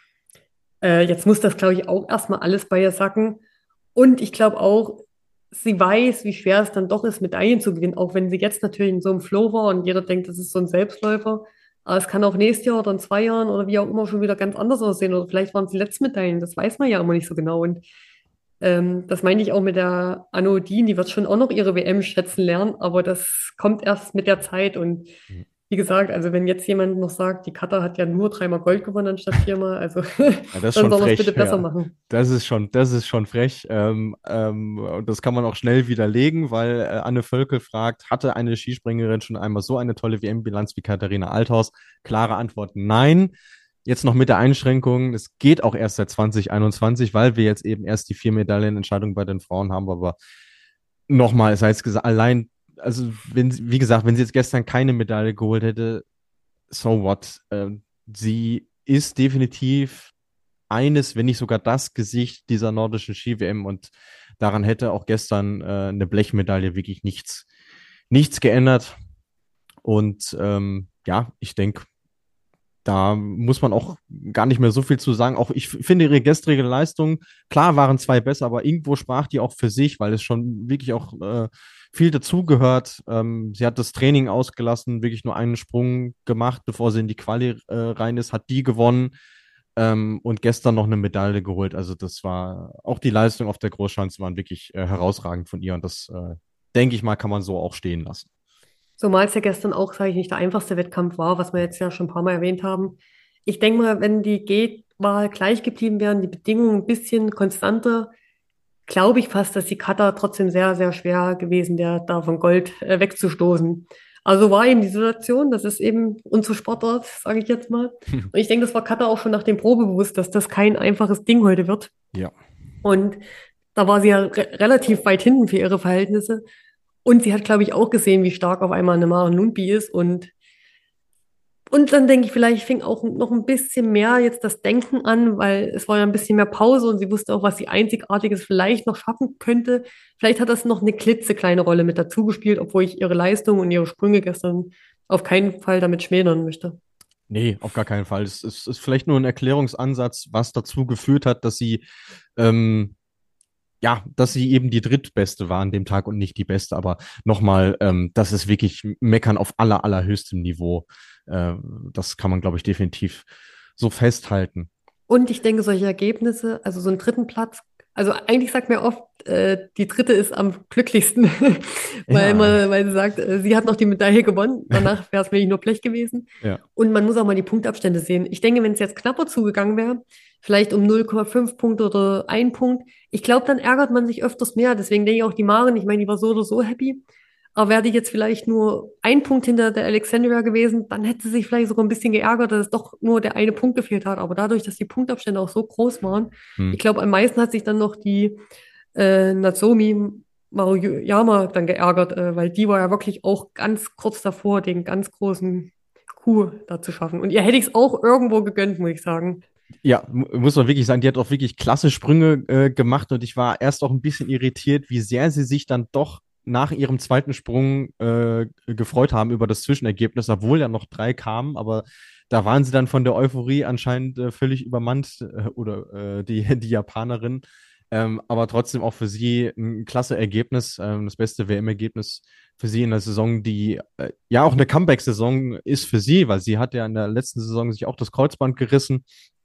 Äh, jetzt muss das, glaube ich, auch erstmal alles bei ihr sacken. Und ich glaube auch, sie weiß, wie schwer es dann doch ist, Medaillen zu gewinnen, auch wenn sie jetzt natürlich in so einem Flow war und jeder denkt, das ist so ein Selbstläufer. Aber es kann auch nächstes Jahr oder in zwei Jahren oder wie auch immer schon wieder ganz anders aussehen. Oder vielleicht waren es die letzten Medaillen, das weiß man ja immer nicht so genau. Und ähm, das meine ich auch mit der Anne Odin, die wird schon auch noch ihre W M schätzen lernen, aber das kommt erst mit der Zeit. Und wie gesagt, also wenn jetzt jemand noch sagt, die Katar hat ja nur dreimal Gold gewonnen anstatt viermal, also Ja, das ist dann schon soll man es frech. bitte besser Ja. machen. Das ist schon, das ist schon frech. Ähm, ähm, und das kann man auch schnell widerlegen, weil äh, Anne Völkel fragt, hatte eine Skispringerin schon einmal so eine tolle W M-Bilanz wie Katharina Althaus? Klare Antwort, nein. Jetzt noch mit der Einschränkung, es geht auch erst seit zwanzig einundzwanzig, weil wir jetzt eben erst die vier Medaillenentscheidung bei den Frauen haben. Aber nochmal, sei es gesagt, allein, also wenn, sie- wie gesagt, wenn sie jetzt gestern keine Medaille geholt hätte, so what? Ähm, sie ist definitiv eines, wenn nicht sogar das Gesicht dieser nordischen Ski-W M und daran hätte auch gestern äh, eine Blechmedaille wirklich nichts, nichts geändert. Und ähm, ja, ich denke, da muss man auch gar nicht mehr so viel zu sagen. Auch ich finde ihre gestrige Leistung, klar waren zwei besser, aber irgendwo sprach die auch für sich, weil es schon wirklich auch äh, viel dazugehört. Ähm, sie hat das Training ausgelassen, wirklich nur einen Sprung gemacht, bevor sie in die Quali äh, rein ist, hat die gewonnen ähm, und gestern noch eine Medaille geholt. Also das war auch die Leistung auf der Großschanze waren wirklich äh, herausragend von ihr und das äh, denke ich mal, kann man so auch stehen lassen. Zumal es ja gestern auch, sage ich nicht, der einfachste Wettkampf war, was wir jetzt ja schon ein paar Mal erwähnt haben. Ich denke mal, wenn die G-Wahl gleich geblieben wären, die Bedingungen ein bisschen konstanter, glaube ich fast, dass die Katar trotzdem sehr, sehr schwer gewesen wäre, da von Gold äh, wegzustoßen. Also war eben die Situation, das ist eben unser Sportart, sage ich jetzt mal. Und ich denke, das war Katar auch schon nach dem Probe bewusst, dass das kein einfaches Ding heute wird. Ja. Und da war sie ja re relativ weit hinten für ihre Verhältnisse. Und sie hat, glaube ich, auch gesehen, wie stark auf einmal eine Maren Lundby ist. Und Und dann denke ich, vielleicht fing auch noch ein bisschen mehr jetzt das Denken an, weil es war ja ein bisschen mehr Pause und sie wusste auch, was sie Einzigartiges vielleicht noch schaffen könnte. Vielleicht hat das noch eine klitzekleine Rolle mit dazu gespielt, obwohl ich ihre Leistung und ihre Sprünge gestern auf keinen Fall damit schmälern möchte. Nee, auf gar keinen Fall. Es ist, ist vielleicht nur ein Erklärungsansatz, was dazu geführt hat, dass sie, ähm, ja, dass sie eben die drittbeste war an dem Tag und nicht die beste. Aber nochmal, ähm, das ist wirklich Meckern auf aller, allerhöchstem Niveau. Äh, das kann man, glaube ich, definitiv so festhalten. Und ich denke, solche Ergebnisse, also so einen dritten Platz, also eigentlich sagt mir oft, äh, die dritte ist am glücklichsten, weil Ja, man, weil sie sagt, äh, sie hat noch die Medaille gewonnen, danach wäre es wirklich nur Blech gewesen. ja. Und man muss auch mal die Punktabstände sehen. Ich denke, wenn es jetzt knapper zugegangen wäre, vielleicht um null Komma fünf Punkte oder ein Punkt, ich glaube, dann ärgert man sich öfters mehr. Deswegen denke ich auch die Maren, ich meine, die war so oder so happy. Aber wäre die jetzt vielleicht nur ein Punkt hinter der Alexandria gewesen, dann hätte sie sich vielleicht sogar ein bisschen geärgert, dass es doch nur der eine Punkt gefehlt hat. Aber dadurch, dass die Punktabstände auch so groß waren, Hm. ich glaube, am meisten hat sich dann noch die äh, Natsume Maruyama dann geärgert, äh, weil die war ja wirklich auch ganz kurz davor, den ganz großen Coup da zu schaffen. Und ihr hätte ich es auch irgendwo gegönnt, muss ich sagen. Ja, mu- muss man wirklich sagen, die hat auch wirklich klasse Sprünge äh, gemacht und ich war erst auch ein bisschen irritiert, wie sehr sie sich dann doch nach ihrem zweiten Sprung äh, gefreut haben über das Zwischenergebnis, obwohl ja noch drei kamen, aber da waren sie dann von der Euphorie anscheinend äh, völlig übermannt äh, oder äh, die, die Japanerin. Ähm, aber trotzdem auch für sie ein klasse Ergebnis, ähm, das beste W M-Ergebnis für sie in der Saison, die äh, ja auch eine Comeback-Saison ist für sie, weil sie hat ja in der letzten Saison sich auch das Kreuzband gerissen.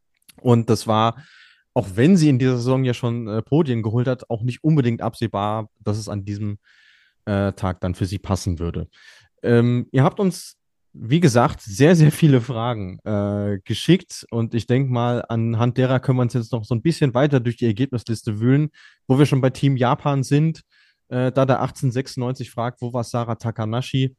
Und das war, auch wenn sie in dieser Saison ja schon äh, Podien geholt hat, auch nicht unbedingt absehbar, dass es an diesem äh, Tag dann für sie passen würde. Ähm, ihr habt uns, wie gesagt, sehr, sehr viele Fragen äh, geschickt und ich denke mal, anhand derer können wir uns jetzt noch so ein bisschen weiter durch die Ergebnisliste wühlen, wo wir schon bei Team Japan sind. Äh, da der achtzehnhundertsechsundneunzig fragt, wo war Sara Takanashi?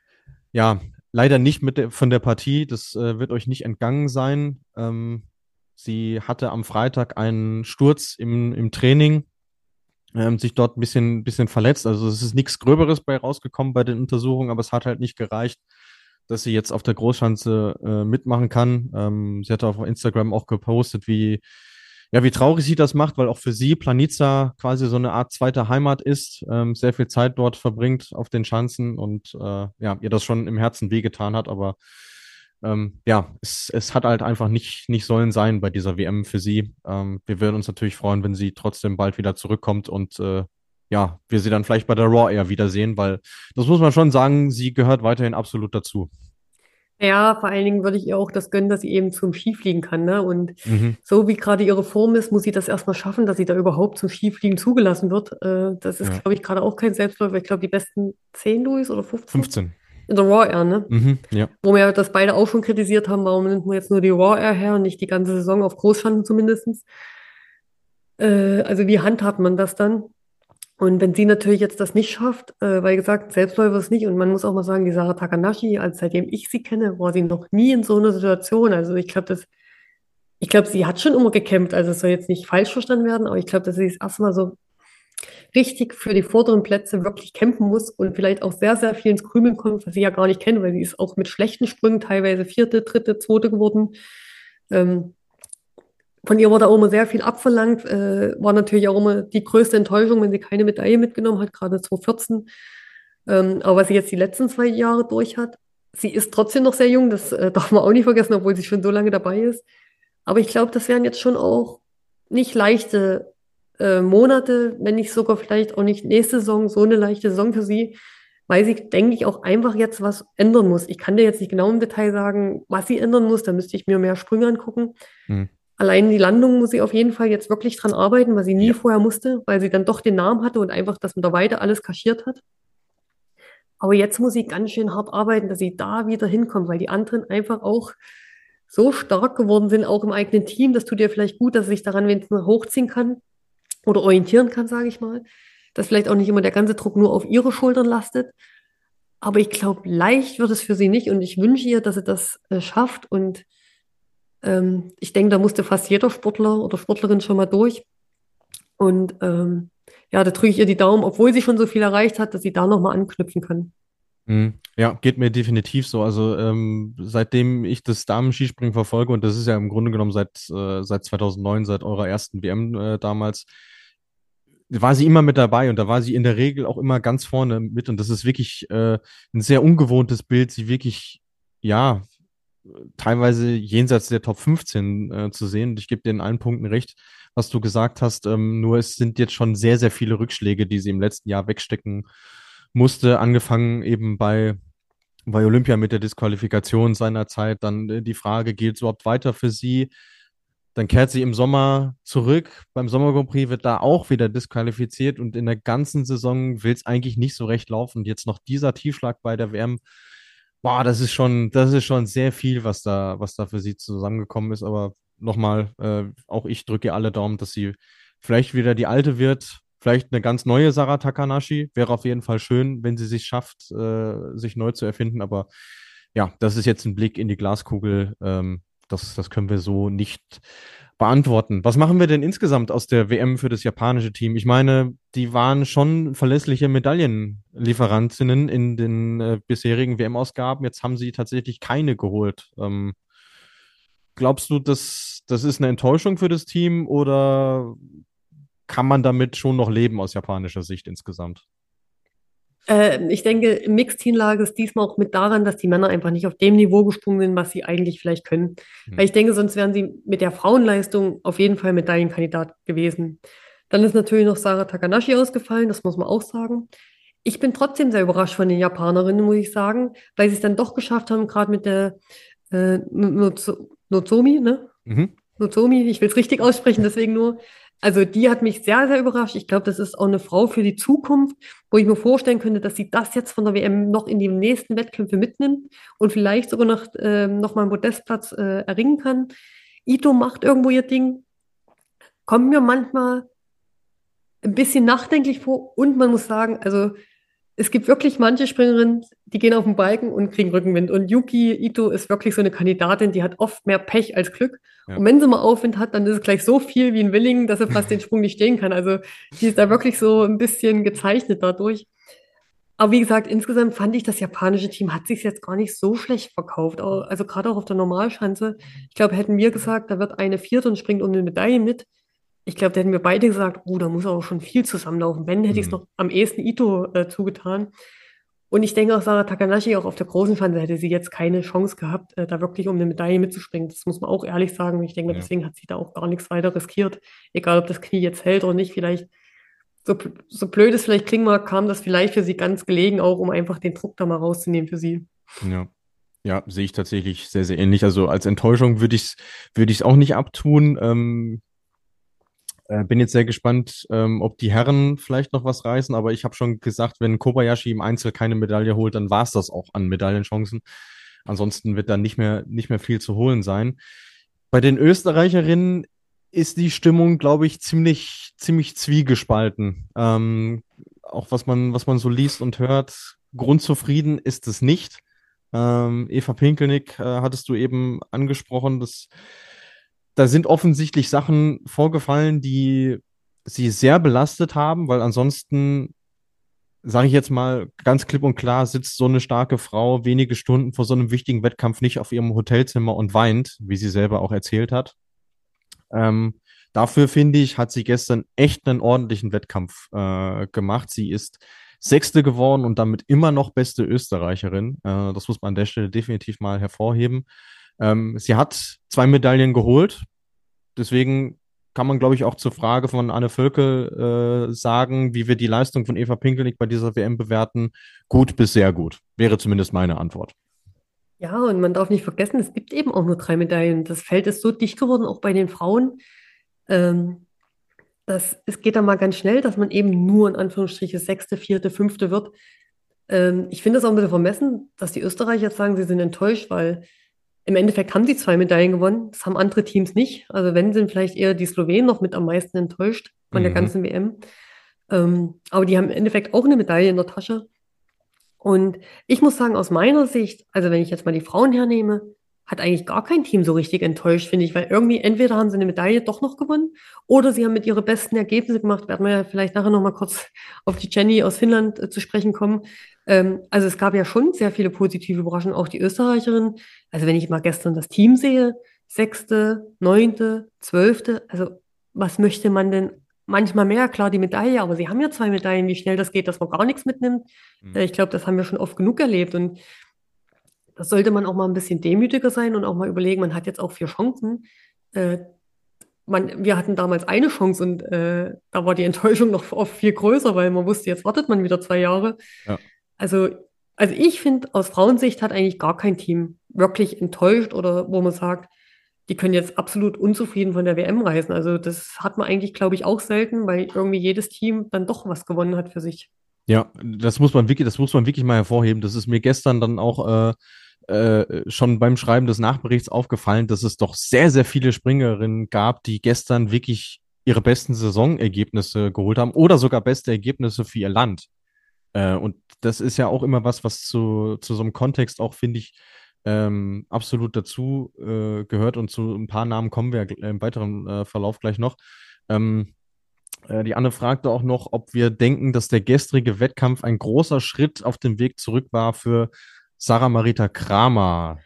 Ja, leider nicht mit der, von der Partie. Das äh, wird euch nicht entgangen sein. Ähm, sie hatte am Freitag einen Sturz im, im Training, ähm, sich dort ein bisschen, bisschen verletzt. Also es ist nichts Gröberes bei rausgekommen bei den Untersuchungen, aber es hat halt nicht gereicht, dass sie jetzt auf der Großschanze äh, mitmachen kann. Ähm, sie hatte auf Instagram auch gepostet, wie, ja, wie traurig sie das macht, weil auch für sie Planica quasi so eine Art zweite Heimat ist, ähm, sehr viel Zeit dort verbringt auf den Schanzen und äh, ja, ihr das schon im Herzen wehgetan hat, aber ähm, ja, es, es hat halt einfach nicht, nicht sollen sein bei dieser W M für sie. Ähm, wir würden uns natürlich freuen, wenn sie trotzdem bald wieder zurückkommt und äh, ja, wir sie dann vielleicht bei der Raw eher wiedersehen, weil das muss man schon sagen, sie gehört weiterhin absolut dazu. Ja, vor allen Dingen würde ich ihr auch das gönnen, dass sie eben zum Skifliegen kann, ne? Und Mhm. so wie gerade ihre Form ist, muss sie das erstmal schaffen, dass sie da überhaupt zum Skifliegen zugelassen wird. Äh, das ist, Ja. glaube ich, gerade auch kein Selbstläufer. Ich glaube, die besten zehn Louis oder fünfzehn fünfzehn. in der Raw Air, ne? Mhm. Ja. Wo wir ja das beide auch schon kritisiert haben, warum nimmt man jetzt nur die Raw Air her und nicht die ganze Saison auf Großschanzen zumindestens. Äh, also wie handhabt man das dann? Und wenn sie natürlich jetzt das nicht schafft, äh, weil gesagt, Selbstläufer ist nicht, und man muss auch mal sagen, die Sarah Takanashi, als seitdem ich sie kenne, war sie noch nie in so einer Situation. Also ich glaube, das, ich glaube, sie hat schon immer gekämpft. Also es soll jetzt nicht falsch verstanden werden, aber ich glaube, dass sie das erste Mal so richtig für die vorderen Plätze wirklich kämpfen muss und vielleicht auch sehr, sehr viel ins Krümeln kommt, was sie ja gar nicht kennt, weil sie ist auch mit schlechten Sprüngen teilweise vierte, dritte, zweite geworden. Ähm, von ihr wurde auch immer sehr viel abverlangt, äh, war natürlich auch immer die größte Enttäuschung, wenn sie keine Medaille mitgenommen hat, gerade zwanzig vierzehn. Ähm, aber was sie jetzt die letzten zwei Jahre durch hat, sie ist trotzdem noch sehr jung, das äh, darf man auch nicht vergessen, obwohl sie schon so lange dabei ist. Aber ich glaube, das wären jetzt schon auch nicht leichte äh, Monate, wenn nicht sogar vielleicht auch nicht nächste Saison so eine leichte Saison für sie, weil sie, denke ich, auch einfach jetzt was ändern muss. Ich kann dir jetzt nicht genau im Detail sagen, was sie ändern muss, da müsste ich mir mehr Sprünge angucken. Mhm. Allein die Landung muss sie auf jeden Fall jetzt wirklich dran arbeiten, was sie nie Ja. vorher musste, weil sie dann doch den Namen hatte und einfach das mit der Weite alles kaschiert hat. Aber jetzt muss sie ganz schön hart arbeiten, dass sie da wieder hinkommt, weil die anderen einfach auch so stark geworden sind, auch im eigenen Team. Das tut ihr vielleicht gut, dass sie sich daran wenigstens hochziehen kann oder orientieren kann, sage ich mal. Dass vielleicht auch nicht immer der ganze Druck nur auf ihre Schultern lastet. Aber ich glaube, leicht wird es für sie nicht und ich wünsche ihr, dass sie das äh, schafft. Und ähm, ich denke, da musste fast jeder Sportler oder Sportlerin schon mal durch. Und ähm, ja, da drücke ich ihr die Daumen, obwohl sie schon so viel erreicht hat, dass sie da nochmal anknüpfen kann. Mhm. Ja, geht mir definitiv so. Also ähm, seitdem ich das Damen-Skispringen verfolge, und das ist ja im Grunde genommen seit, äh, seit zweitausendneun, seit eurer ersten W M äh, damals, war sie immer mit dabei und da war sie in der Regel auch immer ganz vorne mit. Und das ist wirklich äh, ein sehr ungewohntes Bild, sie wirklich, ja, teilweise jenseits der Top fünfzehn äh, zu sehen. Und ich gebe dir in allen Punkten recht, was du gesagt hast. Ähm, nur es sind jetzt schon sehr, sehr viele Rückschläge, die sie im letzten Jahr wegstecken musste, angefangen eben bei bei Olympia mit der Disqualifikation seinerzeit, dann äh, die Frage, geht es überhaupt weiter für sie? Dann kehrt sie im Sommer zurück. Beim Sommer Grand Prix wird da auch wieder disqualifiziert und in der ganzen Saison will es eigentlich nicht so recht laufen. Und jetzt noch dieser Tiefschlag bei der W M. Boah, das ist schon, das ist schon sehr viel, was da, was da für sie zusammengekommen ist. Aber nochmal, äh, auch ich drücke ihr alle Daumen, dass sie vielleicht wieder die alte wird. Vielleicht eine ganz neue Sarah Takanashi. Wäre auf jeden Fall schön, wenn sie sich schafft, äh, sich neu zu erfinden. Aber ja, das ist jetzt ein Blick in die Glaskugel. Ähm, das, das können wir so nicht beantworten. Was machen wir denn insgesamt aus der W M für das japanische Team? Ich meine, die waren schon verlässliche Medaillenlieferantinnen in den äh, bisherigen W M-Ausgaben. Jetzt haben sie tatsächlich keine geholt. Ähm, glaubst du, dass das ist eine Enttäuschung für das Team oder kann man damit schon noch leben aus japanischer Sicht insgesamt? Äh, ich denke, im Mixteam lag es diesmal auch mit daran, dass die Männer einfach nicht auf dem Niveau gesprungen sind, was sie eigentlich vielleicht können. Hm. Weil ich denke, sonst wären sie mit der Frauenleistung auf jeden Fall Medaillenkandidat gewesen. Dann ist natürlich noch Sarah Takanashi ausgefallen, das muss man auch sagen. Ich bin trotzdem sehr überrascht von den Japanerinnen, muss ich sagen, weil sie es dann doch geschafft haben, gerade mit der äh, Nozo- Nozomi, ne? Mhm. Nozomi, ich will es richtig aussprechen, deswegen nur. Also die hat mich sehr, sehr überrascht. Ich glaube, das ist auch eine Frau für die Zukunft, wo ich mir vorstellen könnte, dass sie das jetzt von der W M noch in die nächsten Wettkämpfe mitnimmt und vielleicht sogar noch, äh, noch mal einen Podestplatz äh, erringen kann. Ito macht irgendwo ihr Ding, kommt mir manchmal ein bisschen nachdenklich vor und man muss sagen, also es gibt wirklich manche Springerinnen, die gehen auf den Balken und kriegen Rückenwind. Und Yuki Ito ist wirklich so eine Kandidatin, die hat oft mehr Pech als Glück. Ja. Und wenn sie mal Aufwind hat, dann ist es gleich so viel wie in Willingen, dass sie fast den Sprung nicht stehen kann. Also die ist da wirklich so ein bisschen gezeichnet dadurch. Aber wie gesagt, insgesamt fand ich, das japanische Team hat sich jetzt gar nicht so schlecht verkauft. Au- Also gerade auch auf der Normalschanze. Ich glaube, hätten wir gesagt, da wird eine Vierte und springt um eine Medaille mit. Ich glaube, da hätten wir beide gesagt, oh, da muss auch schon viel zusammenlaufen. Wenn, hätte ich es Mhm. noch am ehesten Ito äh, zugetan. Und ich denke auch, Sarah Takanashi, auch auf der großen Schanze, hätte sie jetzt keine Chance gehabt, äh, da wirklich um eine Medaille mitzuspringen. Das muss man auch ehrlich sagen. Und ich denke, Ja. deswegen hat sie da auch gar nichts weiter riskiert. Egal, ob das Knie jetzt hält oder nicht. Vielleicht, so, bl- so blöd es vielleicht klingen mag, kam das vielleicht für sie ganz gelegen, auch um einfach den Druck da mal rauszunehmen für sie. Ja. Ja, sehe ich tatsächlich sehr, sehr ähnlich. Also als Enttäuschung würde ich es würde ich es auch nicht abtun. Ähm, äh, bin jetzt sehr gespannt, ähm, ob die Herren vielleicht noch was reißen, aber ich habe schon gesagt, wenn Kobayashi im Einzel keine Medaille holt, dann war es das auch an Medaillenchancen. Ansonsten wird da nicht mehr, nicht mehr viel zu holen sein. Bei den Österreicherinnen ist die Stimmung, glaube ich, ziemlich, ziemlich zwiegespalten. Ähm, auch was man, was man so liest und hört, grundzufrieden ist es nicht. Ähm, Eva Pinkelnick, äh, hattest du eben angesprochen, dass da sind offensichtlich Sachen vorgefallen, die sie sehr belastet haben, weil ansonsten, sage ich jetzt mal ganz klipp und klar, sitzt so eine starke Frau wenige Stunden vor so einem wichtigen Wettkampf nicht auf ihrem Hotelzimmer und weint, wie sie selber auch erzählt hat. Ähm, dafür finde ich, hat sie gestern echt einen ordentlichen Wettkampf äh, gemacht. Sie ist Sechste geworden und damit immer noch beste Österreicherin. Äh, das muss man an der Stelle definitiv mal hervorheben. Ähm, sie hat zwei Medaillen geholt. Deswegen kann man, glaube ich, auch zur Frage von Anne Völkel äh, sagen, wie wir die Leistung von Eva Pinkelnick bei dieser W M bewerten. Gut bis sehr gut. Wäre zumindest meine Antwort. Ja, und man darf nicht vergessen, es gibt eben auch nur drei Medaillen. Das Feld ist so dicht geworden, auch bei den Frauen. Ähm, das, es geht dann mal ganz schnell, dass man eben nur in Anführungsstriche Sechste, Vierte, Fünfte wird. Ähm, ich finde es auch ein bisschen vermessen, dass die Österreicher jetzt sagen, sie sind enttäuscht, weil im Endeffekt haben sie zwei Medaillen gewonnen. Das haben andere Teams nicht. Also wenn, sind vielleicht eher die Slowenen noch mit am meisten enttäuscht von der Mhm. ganzen W M. Ähm, aber die haben im Endeffekt auch eine Medaille in der Tasche. Und ich muss sagen, aus meiner Sicht, also wenn ich jetzt mal die Frauen hernehme, hat eigentlich gar kein Team so richtig enttäuscht, finde ich, weil irgendwie entweder haben sie eine Medaille doch noch gewonnen oder sie haben mit ihre besten Ergebnisse gemacht. Werden wir ja vielleicht nachher noch mal kurz auf die Jenny aus Finnland äh, zu sprechen kommen. Ähm, also es gab ja schon sehr viele positive Überraschungen, auch die Österreicherin. Also wenn ich mal gestern das Team sehe, sechste, neunte, zwölfte, also was möchte man denn manchmal mehr? Klar, die Medaille, aber sie haben ja zwei Medaillen, wie schnell das geht, dass man gar nichts mitnimmt. Mhm. Äh, ich glaube, das haben wir schon oft genug erlebt und das sollte man auch mal ein bisschen demütiger sein und auch mal überlegen, man hat jetzt auch vier Chancen. Äh, man, wir hatten damals eine Chance und äh, da war die Enttäuschung noch oft viel größer, weil man wusste, jetzt wartet man wieder zwei Jahre. Ja. Also, also ich finde, aus Frauensicht hat eigentlich gar kein Team wirklich enttäuscht oder wo man sagt, die können jetzt absolut unzufrieden von der W M reisen. Also das hat man eigentlich, glaube ich, auch selten, weil irgendwie jedes Team dann doch was gewonnen hat für sich. Ja, das muss man wirklich, das muss man wirklich mal hervorheben. Das ist mir gestern dann auch äh, äh, schon beim Schreiben des Nachberichts aufgefallen, dass es doch sehr, sehr viele Springerinnen gab, die gestern wirklich ihre besten Saisonergebnisse geholt haben oder sogar beste Ergebnisse für ihr Land. Äh, und das ist ja auch immer was, was zu, zu so einem Kontext auch, finde ich, ähm, absolut dazu äh, gehört. Und zu ein paar Namen kommen wir im weiteren äh, Verlauf gleich noch. Ähm, äh, die Anne fragte auch noch, ob wir denken, dass der gestrige Wettkampf ein großer Schritt auf dem Weg zurück war für Sarah Marita Kramer.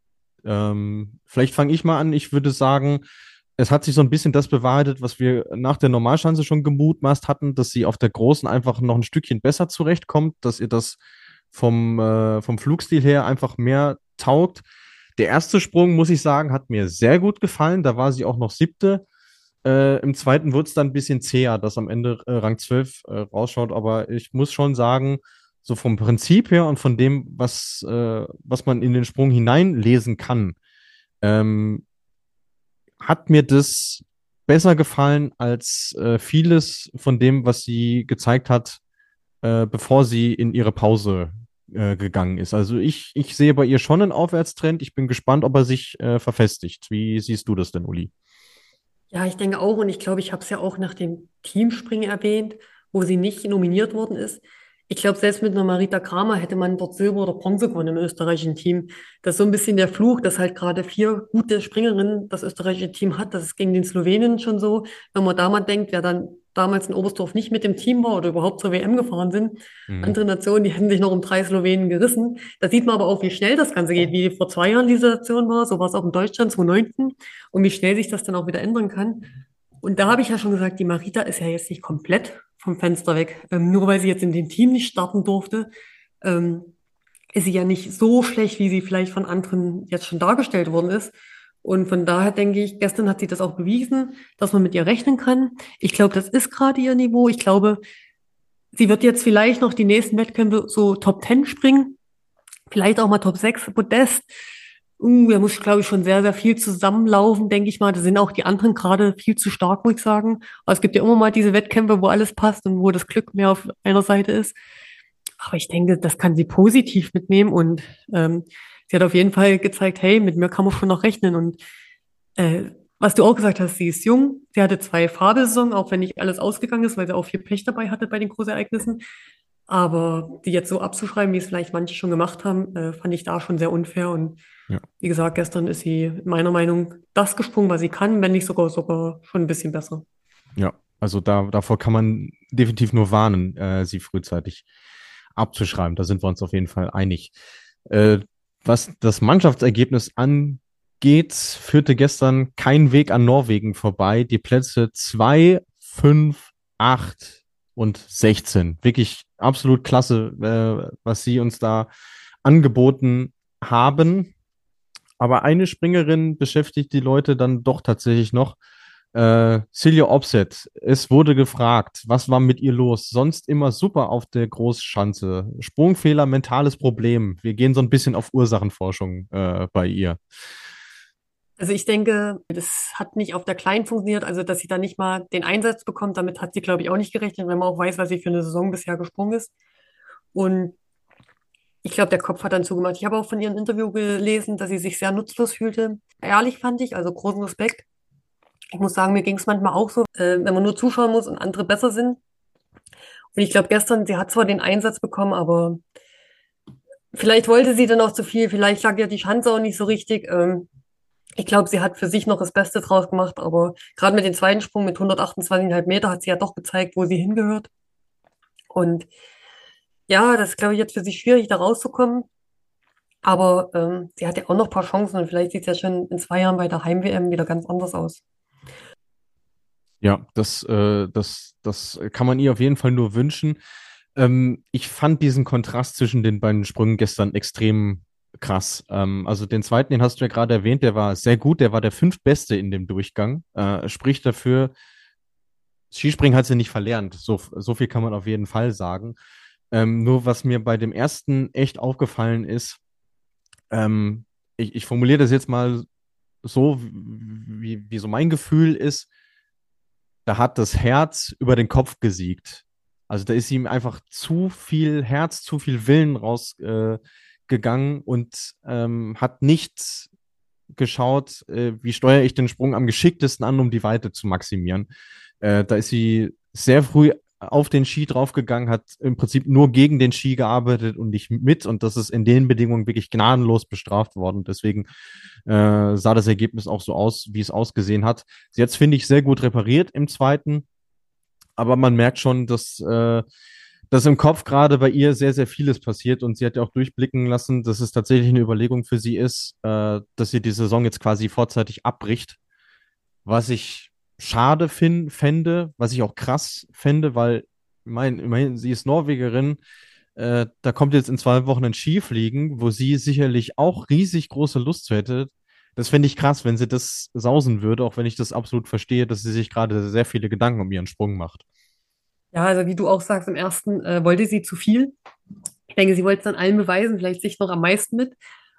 Ähm, vielleicht fange ich mal an. Ich würde sagen, es hat sich so ein bisschen das bewahrheitet, was wir nach der Normalschanze schon gemutmaßt hatten, dass sie auf der Großen einfach noch ein Stückchen besser zurechtkommt, dass ihr das vom, äh, vom Flugstil her einfach mehr taugt. Der erste Sprung, muss ich sagen, hat mir sehr gut gefallen. Da war sie auch noch siebte. Äh, Im zweiten wurde es dann ein bisschen zäher, dass am Ende äh, Rang zwölf äh, rausschaut. Aber ich muss schon sagen, so vom Prinzip her und von dem, was, äh, was man in den Sprung hineinlesen kann, ähm, hat mir das besser gefallen als äh, vieles von dem, was sie gezeigt hat, äh, bevor sie in ihre Pause äh, gegangen ist. Also ich, ich sehe bei ihr schon einen Aufwärtstrend. Ich bin gespannt, ob er sich äh, verfestigt. Wie siehst du das denn, Uli? Ja, ich denke auch, und ich glaube, ich habe es ja auch nach dem Teamspringen erwähnt, wo sie nicht nominiert worden ist. Ich glaube, selbst mit einer Marita Kramer hätte man dort Silber oder Bronze gewonnen im österreichischen Team. Das ist so ein bisschen der Fluch, dass halt gerade vier gute Springerinnen das österreichische Team hat. Das ist gegen den Slowenen schon so. Wenn man da mal denkt, wer dann damals in Oberstdorf nicht mit dem Team war oder überhaupt zur W M gefahren sind, Mhm. andere Nationen, die hätten sich noch um drei Slowenen gerissen. Da sieht man aber auch, wie schnell das Ganze geht, wie vor zwei Jahren die Situation war. So war es auch in Deutschland zwanzig neunzehn und wie schnell sich das dann auch wieder ändern kann. Und da habe ich ja schon gesagt, die Marita ist ja jetzt nicht komplett vom Fenster weg. Ähm, nur weil sie jetzt in dem Team nicht starten durfte, ähm, ist sie ja nicht so schlecht, wie sie vielleicht von anderen jetzt schon dargestellt worden ist. Und von daher denke ich, gestern hat sie das auch bewiesen, dass man mit ihr rechnen kann. Ich glaube, das ist gerade ihr Niveau. Ich glaube, sie wird jetzt vielleicht noch die nächsten Wettkämpfe so Top Ten springen, vielleicht auch mal Top sechs Podest. Uh, da muss, glaube ich, schon sehr, sehr viel zusammenlaufen, denke ich mal. Da sind auch die anderen gerade viel zu stark, muss ich sagen. Aber es gibt ja immer mal diese Wettkämpfe, wo alles passt und wo das Glück mehr auf einer Seite ist. Aber ich denke, das kann sie positiv mitnehmen und ähm, sie hat auf jeden Fall gezeigt, hey, mit mir kann man schon noch rechnen. Und äh, was du auch gesagt hast, sie ist jung. Sie hatte zwei Fabelsaison, auch wenn nicht alles ausgegangen ist, weil sie auch viel Pech dabei hatte bei den Großereignissen. Aber die jetzt so abzuschreiben, wie es vielleicht manche schon gemacht haben, äh, fand ich da schon sehr unfair. Und Ja. wie gesagt, gestern ist sie meiner Meinung nach das gesprungen, was sie kann, wenn nicht sogar sogar schon ein bisschen besser. Ja, also da, davor kann man definitiv nur warnen, äh, sie frühzeitig abzuschreiben. Da sind wir uns auf jeden Fall einig. Äh, was das Mannschaftsergebnis angeht, führte gestern kein Weg an Norwegen vorbei. Die Plätze zwei, fünf, acht und sechzehn. Wirklich absolut klasse, äh, was sie uns da angeboten haben. Aber eine Springerin beschäftigt die Leute dann doch tatsächlich noch. Äh, Silja Opset, es wurde gefragt, was war mit ihr los? Sonst immer super auf der Großschanze. Sprungfehler, mentales Problem. Wir gehen so ein bisschen auf Ursachenforschung äh, bei ihr. Also ich denke, das hat nicht auf der Kleinen funktioniert, also dass sie da nicht mal den Einsatz bekommt, damit hat sie, glaube ich, auch nicht gerechnet, wenn man auch weiß, was sie für eine Saison bisher gesprungen ist. Und ich glaube, der Kopf hat dann zugemacht. Ich habe auch von ihrem Interview gelesen, dass sie sich sehr nutzlos fühlte. Ehrlich fand ich, also großen Respekt. Ich muss sagen, mir ging es manchmal auch so, äh, wenn man nur zuschauen muss und andere besser sind. Und ich glaube, gestern, sie hat zwar den Einsatz bekommen, aber vielleicht wollte sie dann auch zu viel, vielleicht lag ja die Chance auch nicht so richtig. Ähm, ich glaube, sie hat für sich noch das Beste draus gemacht, aber gerade mit dem zweiten Sprung mit hundertachtundzwanzig Komma fünf Meter hat sie ja doch gezeigt, wo sie hingehört. Und Ja, das ist, glaube ich, jetzt für sie schwierig, da rauszukommen. Aber ähm, sie hat ja auch noch ein paar Chancen und vielleicht sieht es ja schon in zwei Jahren bei der Heim-W M wieder ganz anders aus. Ja, das, äh, das, das kann man ihr auf jeden Fall nur wünschen. Ähm, ich fand diesen Kontrast zwischen den beiden Sprüngen gestern extrem krass. Ähm, also den zweiten, den hast du ja gerade erwähnt, der war sehr gut, der war der fünftbeste in dem Durchgang. Äh, spricht dafür, Skispringen hat sie nicht verlernt. So, so viel kann man auf jeden Fall sagen. Ähm, nur was mir bei dem ersten echt aufgefallen ist, ähm, ich, ich formuliere das jetzt mal so, wie, wie so mein Gefühl ist, da hat das Herz über den Kopf gesiegt. Also da ist ihm einfach zu viel Herz, zu viel Willen rausgegangen äh, gegangen und ähm, hat nicht geschaut, äh, wie steuere ich den Sprung am geschicktesten an, um die Weite zu maximieren. Äh, da ist sie sehr früh auf den Ski draufgegangen, hat im Prinzip nur gegen den Ski gearbeitet und nicht mit. Und das ist in den Bedingungen wirklich gnadenlos bestraft worden. Deswegen äh, sah das Ergebnis auch so aus, wie es ausgesehen hat. Sie hat es, finde ich, sehr gut repariert im zweiten. Aber man merkt schon, dass, äh, dass im Kopf gerade bei ihr sehr, sehr vieles passiert. Und sie hat ja auch durchblicken lassen, dass es tatsächlich eine Überlegung für sie ist, äh, dass sie die Saison jetzt quasi vorzeitig abbricht. Was ich schade fin fände, was ich auch krass fände, weil ich mein, immerhin, sie ist Norwegerin. Äh, da kommt jetzt in zwei Wochen ein Skifliegen, wo sie sicherlich auch riesig große Lust zu hätte. Das fände ich krass, wenn sie das sausen würde, auch wenn ich das absolut verstehe, dass sie sich gerade sehr viele Gedanken um ihren Sprung macht. Ja, also wie du auch sagst, im ersten äh, wollte sie zu viel. Ich denke, sie wollte es dann allen beweisen, vielleicht sich noch am meisten mit.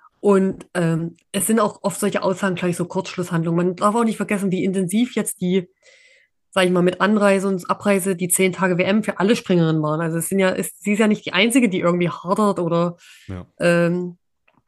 Und ähm, es sind auch oft solche Aussagen gleich so Kurzschlusshandlungen. Man darf auch nicht vergessen, wie intensiv jetzt die, sag ich mal, mit Anreise und Abreise die zehn Tage W M für alle Springerinnen waren. Also es sind ja, ist, sie ist ja nicht die Einzige, die irgendwie hadert oder Ja. ähm,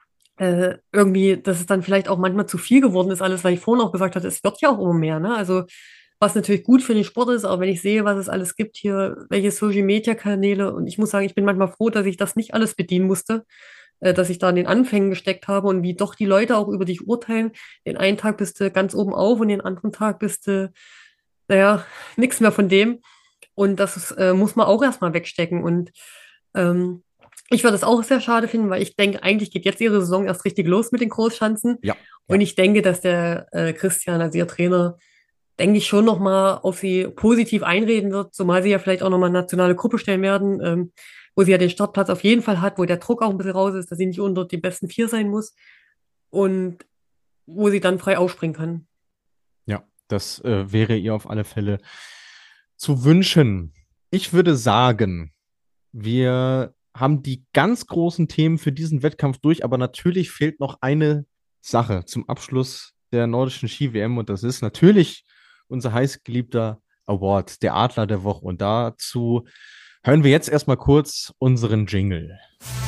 äh, irgendwie, dass es dann vielleicht auch manchmal zu viel geworden ist, alles, weil ich vorhin auch gesagt hatte, es wird ja auch immer mehr, ne? Also was natürlich gut für den Sport ist, aber wenn ich sehe, was es alles gibt hier, welche Social Media Kanäle, und ich muss sagen, ich bin manchmal froh, dass ich das nicht alles bedienen musste, äh, dass ich da in den Anfängen gesteckt habe und wie doch die Leute auch über dich urteilen. Den einen Tag bist du ganz oben auf und den anderen Tag bist du, naja, nichts mehr von dem. Und das ist, äh, muss man auch erstmal wegstecken. Und ähm, ich würde es auch sehr schade finden, weil ich denke, eigentlich geht jetzt ihre Saison erst richtig los mit den Großschanzen. Ja, Und ja. ich denke, dass der äh, Christian, also ihr Trainer, denke ich, schon nochmal auf sie positiv einreden wird, zumal sie ja vielleicht auch nochmal eine nationale Gruppe stellen werden, ähm, wo sie ja den Startplatz auf jeden Fall hat, wo der Druck auch ein bisschen raus ist, dass sie nicht unter die besten vier sein muss und wo sie dann frei aufspringen kann. Ja, das äh, wäre ihr auf alle Fälle zu wünschen. Ich würde sagen, wir haben die ganz großen Themen für diesen Wettkampf durch, aber natürlich fehlt noch eine Sache zum Abschluss der nordischen Ski-W M und das ist natürlich unser heißgeliebter Award, der Adler der Woche. Und dazu hören wir jetzt erstmal kurz unseren Jingle.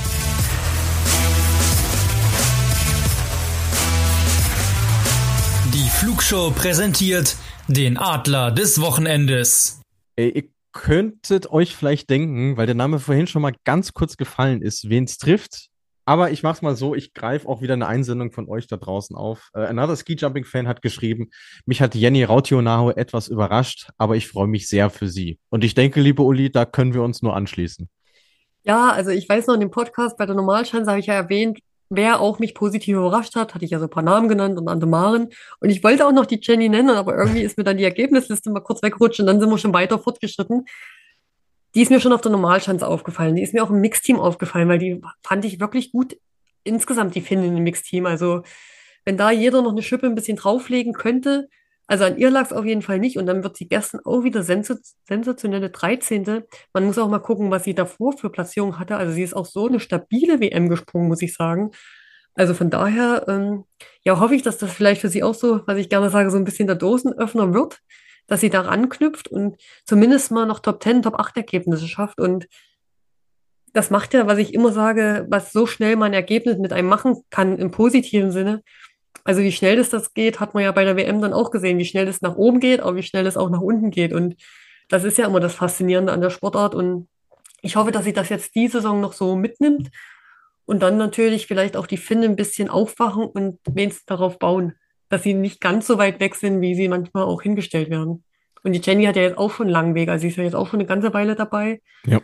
Die Flugshow präsentiert den Adler des Wochenendes. Ey, ihr könntet euch vielleicht denken, weil der Name vorhin schon mal ganz kurz gefallen ist, wen es trifft. Aber ich mach's mal so, ich greife auch wieder eine Einsendung von euch da draußen auf. Äh, Another Ski Jumping Fan hat geschrieben, mich hat Jenny Rautionaho etwas überrascht, aber ich freue mich sehr für sie. Und ich denke, liebe Uli, da können wir uns nur anschließen. Ja, also ich weiß noch, in dem Podcast bei der Normalschanze habe ich ja erwähnt, wer auch mich positiv überrascht hat, hatte ich ja so ein paar Namen genannt und andere Maren. Und ich wollte auch noch die Jenny nennen, aber irgendwie ist mir dann die Ergebnisliste mal kurz weggerutscht und dann sind wir schon weiter fortgeschritten. Die ist mir schon auf der Normalschanze aufgefallen. Die ist mir auch im Mixteam aufgefallen, weil die fand ich wirklich gut insgesamt, die Finnen im Mixteam. Also wenn da jeder noch eine Schippe ein bisschen drauflegen könnte, also an ihr lag es auf jeden Fall nicht und dann wird sie gestern auch wieder sens sensationelle dreizehnte. Man muss auch mal gucken, was sie davor für Platzierung hatte. Also sie ist auch so eine stabile W M gesprungen, muss ich sagen. Also von daher, ähm, ja, hoffe ich, dass das vielleicht für sie auch so, was ich gerne sage, so ein bisschen der Dosenöffner wird, dass sie da ranknüpft und zumindest mal noch Top zehn, Top acht Ergebnisse schafft. Und das macht ja, was ich immer sage, was so schnell man ein Ergebnis mit einem machen kann im positiven Sinne. Also wie schnell das das geht, hat man ja bei der W M dann auch gesehen, wie schnell das nach oben geht, aber wie schnell es auch nach unten geht. Und das ist ja immer das Faszinierende an der Sportart. Und ich hoffe, dass sie das jetzt die Saison noch so mitnimmt und dann natürlich vielleicht auch die Finnen ein bisschen aufwachen und wenigstens darauf bauen, dass sie nicht ganz so weit weg sind, wie sie manchmal auch hingestellt werden. Und die Jenny hat ja jetzt auch schon einen langen Weg, also sie ist ja jetzt auch schon eine ganze Weile dabei. Ja.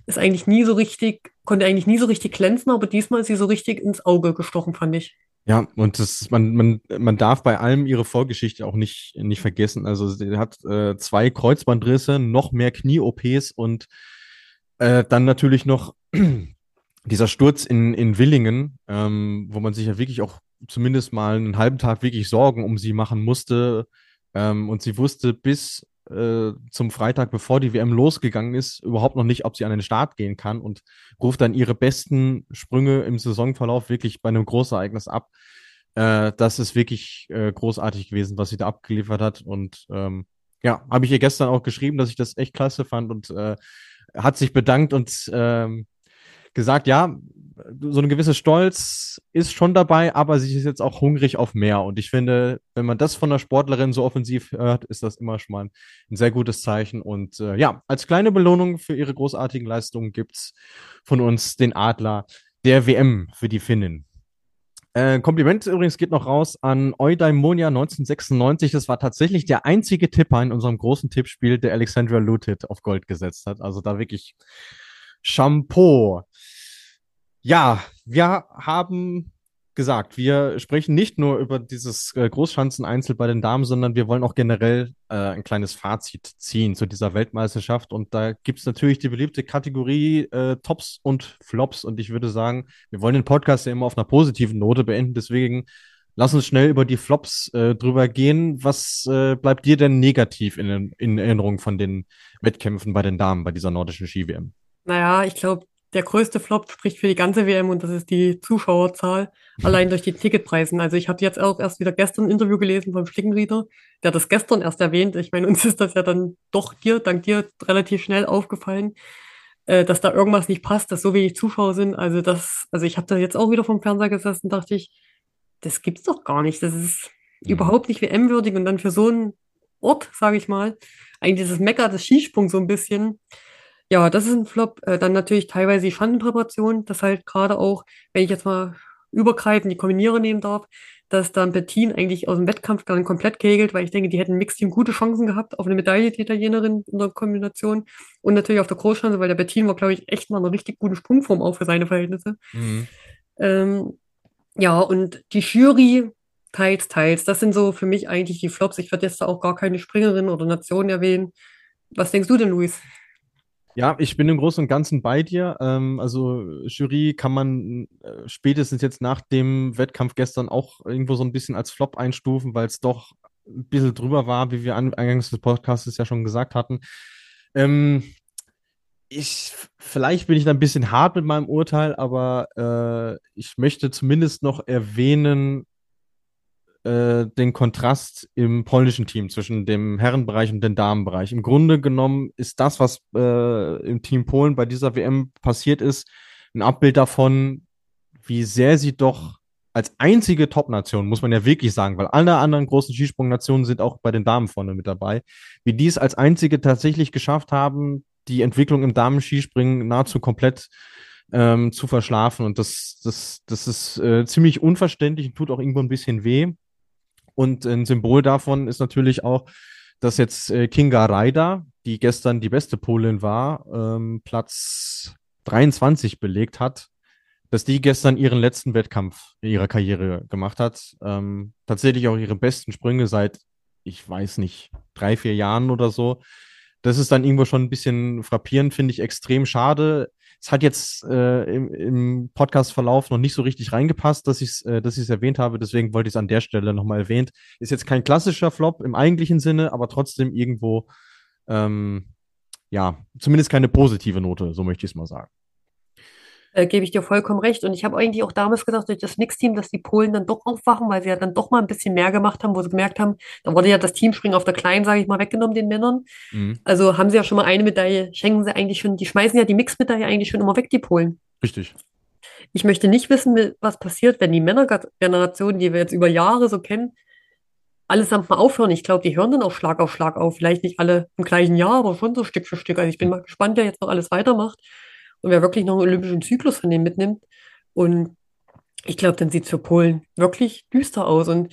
ist eigentlich nie so richtig, konnte eigentlich nie so richtig glänzen, aber diesmal ist sie so richtig ins Auge gestochen, fand ich. Ja, und das, man, man, man darf bei allem ihre Vorgeschichte auch nicht, nicht vergessen. Also sie hat äh, zwei Kreuzbandrisse, noch mehr Knie-O Ps und äh, dann natürlich noch dieser Sturz in, in Willingen, ähm, wo man sich ja wirklich auch zumindest mal einen halben Tag wirklich Sorgen um sie machen musste. Ähm, und sie wusste bis äh, zum Freitag, bevor die W M losgegangen ist, überhaupt noch nicht, ob sie an den Start gehen kann und ruft dann ihre besten Sprünge im Saisonverlauf wirklich bei einem Großereignis ab. Äh, das ist wirklich äh, großartig gewesen, was sie da abgeliefert hat. Und ähm, ja, habe ich ihr gestern auch geschrieben, dass ich das echt klasse fand und äh, hat sich bedankt und ähm, gesagt, ja, so ein gewisser Stolz ist schon dabei, aber sie ist jetzt auch hungrig auf mehr. Und ich finde, wenn man das von einer Sportlerin so offensiv hört, ist das immer schon mal ein, ein sehr gutes Zeichen. Und äh, ja, als kleine Belohnung für ihre großartigen Leistungen gibt's von uns den Adler der W M für die Finnen. Äh, Kompliment übrigens geht noch raus an Eudaimonia neunzehnhundertsechsundneunzig. Das war tatsächlich der einzige Tipper in unserem großen Tippspiel, der Alexandra Lutit auf Gold gesetzt hat. Also da wirklich Shampoo. Ja, wir haben gesagt, wir sprechen nicht nur über dieses äh, Großschanzen-Einzel bei den Damen, sondern wir wollen auch generell äh, ein kleines Fazit ziehen zu dieser Weltmeisterschaft. Und da gibt es natürlich die beliebte Kategorie äh, Tops und Flops. Und ich würde sagen, wir wollen den Podcast ja immer auf einer positiven Note beenden. Deswegen lass uns schnell über die Flops äh, drüber gehen. Was äh, bleibt dir denn negativ in, in Erinnerung von den Wettkämpfen bei den Damen bei dieser nordischen Ski-W M? Naja, ich glaube, der größte Flop spricht für die ganze W M und das ist die Zuschauerzahl, allein durch die Ticketpreisen. Also ich habe jetzt auch erst wieder gestern ein Interview gelesen vom Schlickenrieder, der hat das gestern erst erwähnt. Ich meine, uns ist das ja dann doch dir, dank dir, relativ schnell aufgefallen, äh, dass da irgendwas nicht passt, dass so wenig Zuschauer sind. Also das, also ich habe da jetzt auch wieder vom Fernseher gesessen, dachte ich, das gibt's doch gar nicht. Das ist Mhm. überhaupt nicht W M-würdig und dann für so einen Ort, sage ich mal, eigentlich dieses Mekka des Skisprungs so ein bisschen. Ja, das ist ein Flop. Äh, dann natürlich teilweise die Schandenpräparation, das halt gerade auch, wenn ich jetzt mal übergreifend die Kombiniere nehmen darf, dass dann Bettin eigentlich aus dem Wettkampf dann komplett kegelt, weil ich denke, die hätten im Mixteam gute Chancen gehabt auf eine Medaille, die Italienerin in der Kombination. Und natürlich auf der Großschanze, weil der Bettin war, glaube ich, echt mal in einer richtig guten Sprungform auch für seine Verhältnisse. Mhm. Ähm, ja, und die Jury teils, teils. Das sind so für mich eigentlich die Flops. Ich würde jetzt da auch gar keine Springerin oder Nation erwähnen. Was denkst du denn, Luis? Ja, ich bin im Großen und Ganzen bei dir. Ähm, also Jury kann man äh, spätestens jetzt nach dem Wettkampf gestern auch irgendwo so ein bisschen als Flop einstufen, weil es doch ein bisschen drüber war, wie wir an, eingangs des Podcasts ja schon gesagt hatten. Ähm, ich, vielleicht bin ich da ein bisschen hart mit meinem Urteil, aber äh, ich möchte zumindest noch erwähnen, äh, den Kontrast im polnischen Team zwischen dem Herrenbereich und dem Damenbereich. Im Grunde genommen ist das, was äh, im Team Polen bei dieser W M passiert ist, ein Abbild davon, wie sehr sie doch als einzige Top-Nation, muss man ja wirklich sagen, weil alle anderen großen Skisprungnationen sind auch bei den Damen vorne mit dabei, wie die es als einzige tatsächlich geschafft haben, die Entwicklung im Damen-Skispringen nahezu komplett ähm, zu verschlafen. Und das, das, das ist äh, ziemlich unverständlich und tut auch irgendwo ein bisschen weh. Und ein Symbol davon ist natürlich auch, dass jetzt äh, Kinga Raida, die gestern die beste Polin war, ähm, Platz dreiundzwanzig belegt hat, dass die gestern ihren letzten Wettkampf ihrer Karriere gemacht hat. Ähm, tatsächlich auch ihre besten Sprünge seit, ich weiß nicht, drei, vier Jahren oder so. Das ist dann irgendwo schon ein bisschen frappierend, finde ich extrem schade. Es hat jetzt äh, im, im Podcast-Verlauf noch nicht so richtig reingepasst, dass ich es äh, dass ich es erwähnt habe. Deswegen wollte ich es an der Stelle nochmal erwähnt. Ist jetzt kein klassischer Flop im eigentlichen Sinne, aber trotzdem irgendwo, ähm, ja, zumindest keine positive Note, so möchte ich es mal sagen. Äh, gebe ich dir vollkommen recht. Und ich habe eigentlich auch damals gedacht, durch das Mixteam, dass die Polen dann doch aufwachen, weil sie ja dann doch mal ein bisschen mehr gemacht haben, wo sie gemerkt haben, da wurde ja das Teamspringen auf der Kleinen, sage ich mal, weggenommen, den Männern. Mhm. Also haben sie ja schon mal eine Medaille, schenken sie eigentlich schon, die schmeißen ja die Mixmedaille eigentlich schon immer weg, die Polen. Richtig. Ich möchte nicht wissen, was passiert, wenn die Männergeneration, die wir jetzt über Jahre so kennen, allesamt mal aufhören. Ich glaube, die hören dann auch Schlag auf Schlag auf. Vielleicht nicht alle im gleichen Jahr, aber schon so Stück für Stück. Also ich bin mal gespannt, wer jetzt noch alles weitermacht und wer wirklich noch einen olympischen Zyklus von denen mitnimmt. Und ich glaube, dann sieht es für Polen wirklich düster aus. Und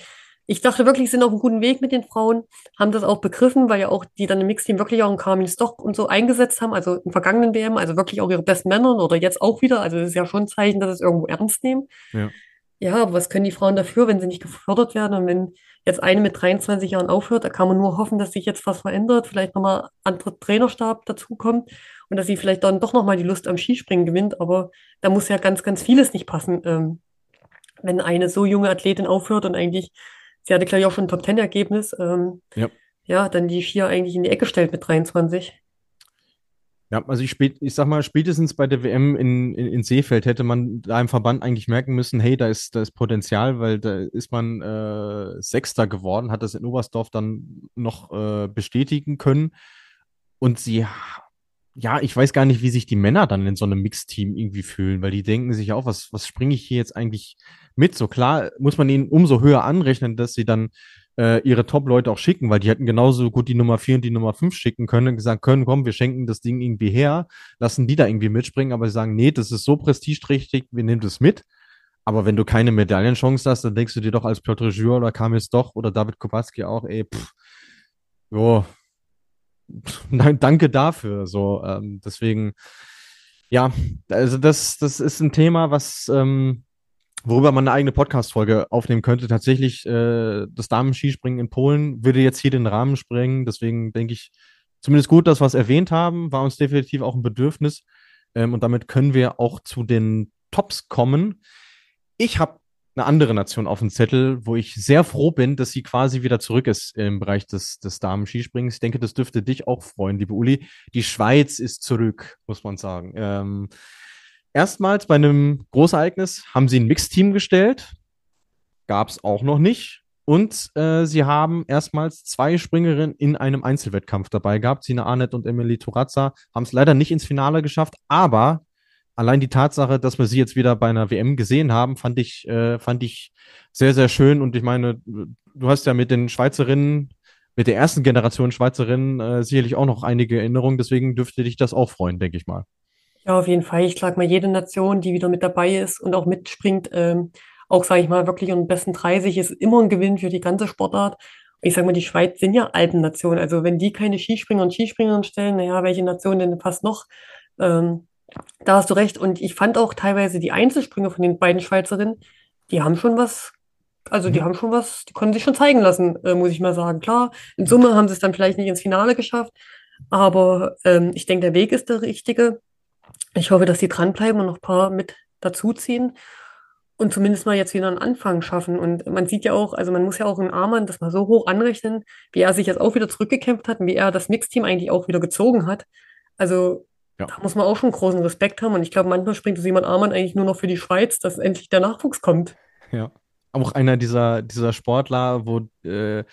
ich dachte wirklich, sie sind auf einem guten Weg mit den Frauen, haben das auch begriffen, weil ja auch die dann im Mixteam wirklich auch einen Carmen Stoch und so eingesetzt haben, also im vergangenen W M, also wirklich auch ihre besten Männer oder jetzt auch wieder. Also das ist ja schon ein Zeichen, dass sie es irgendwo ernst nehmen. Ja. Ja, aber was können die Frauen dafür, wenn sie nicht gefördert werden? Und wenn jetzt eine mit dreiundzwanzig Jahren aufhört, da kann man nur hoffen, dass sich jetzt was verändert, vielleicht nochmal anderer Trainerstab dazukommt und dass sie vielleicht dann doch nochmal die Lust am Skispringen gewinnt. Aber da muss ja ganz, ganz vieles nicht passen. Ähm, wenn eine so junge Athletin aufhört und eigentlich, sie hatte, glaube ich, auch schon ein Top-Ten-Ergebnis, ähm, Ja. ja, dann die Skier eigentlich in die Ecke stellt mit dreiundzwanzig. Ja, also ich, spät, ich sag mal, spätestens bei der W M in, in, in Seefeld hätte man da im Verband eigentlich merken müssen, hey, da ist, da ist Potenzial, weil da ist man äh, Sechster geworden, hat das in Oberstdorf dann noch äh, bestätigen können. Und sie, ja, ich weiß gar nicht, wie sich die Männer dann in so einem Mixteam irgendwie fühlen, weil die denken sich auch, was, was springe ich hier jetzt eigentlich mit? So klar muss man ihnen umso höher anrechnen, dass sie dann äh, ihre Top-Leute auch schicken, weil die hätten genauso gut die Nummer vier und die Nummer fünf schicken können und gesagt können, komm, wir schenken das Ding irgendwie her, lassen die da irgendwie mitspringen, aber sie sagen, nee, das ist so prestigeträchtig, wir nehmen das mit. Aber wenn du keine Medaillenchance hast, dann denkst du dir doch als Piotr Jur oder Kamil Stoch oder David Kubacki auch, ey, pff, jo, nein, danke dafür. So, ähm, deswegen, ja, also das, das ist ein Thema, was, ähm, worüber man eine eigene Podcast-Folge aufnehmen könnte. Tatsächlich, äh, das Damen-Skispringen in Polen würde jetzt hier den Rahmen sprengen. Deswegen denke ich, zumindest gut, dass wir es erwähnt haben, war uns definitiv auch ein Bedürfnis. Ähm, und damit können wir auch zu den Tops kommen. Ich habe eine andere Nation auf dem Zettel, wo ich sehr froh bin, dass sie quasi wieder zurück ist im Bereich des, des Damen-Skisprings. Ich denke, das dürfte dich auch freuen, liebe Uli. Die Schweiz ist zurück, muss man sagen. Ähm, erstmals bei einem Großereignis haben sie ein Mixteam gestellt. Gab es auch noch nicht. Und äh, sie haben erstmals zwei Springerinnen in einem Einzelwettkampf dabei gehabt. Sina Arnett und Emily Turazza haben es leider nicht ins Finale geschafft, aber allein die Tatsache, dass wir sie jetzt wieder bei einer W M gesehen haben, fand ich, äh, fand ich sehr, sehr schön. Und ich meine, du hast ja mit den Schweizerinnen, mit der ersten Generation Schweizerinnen äh, sicherlich auch noch einige Erinnerungen. Deswegen dürfte dich das auch freuen, denke ich mal. Ja, auf jeden Fall. Ich sag mal, jede Nation, die wieder mit dabei ist und auch mitspringt, ähm, auch, sage ich mal, wirklich um den besten dreißig, ist immer ein Gewinn für die ganze Sportart. Und ich sag mal, die Schweiz sind ja Alpennation. Also wenn die keine Skispringer und Skispringerinnen stellen, naja, welche Nation denn fast noch? Ähm, Da hast du recht. Und ich fand auch teilweise die Einzelsprünge von den beiden Schweizerinnen, die haben schon was, also die Mhm. haben schon was, die konnten sich schon zeigen lassen, äh, muss ich mal sagen. Klar, in Summe haben sie es dann vielleicht nicht ins Finale geschafft, aber ähm, ich denke, der Weg ist der richtige. Ich hoffe, dass die dranbleiben und noch ein paar mit dazuziehen und zumindest mal jetzt wieder einen Anfang schaffen. Und man sieht ja auch, also man muss ja auch in Amann das mal so hoch anrechnen, wie er sich jetzt auch wieder zurückgekämpft hat und wie er das Mixteam eigentlich auch wieder gezogen hat. Also Ja. da muss man auch schon großen Respekt haben. Und ich glaube, manchmal springt Simon Amann eigentlich nur noch für die Schweiz, dass endlich der Nachwuchs kommt. Ja. Auch einer dieser, dieser Sportler, wo äh,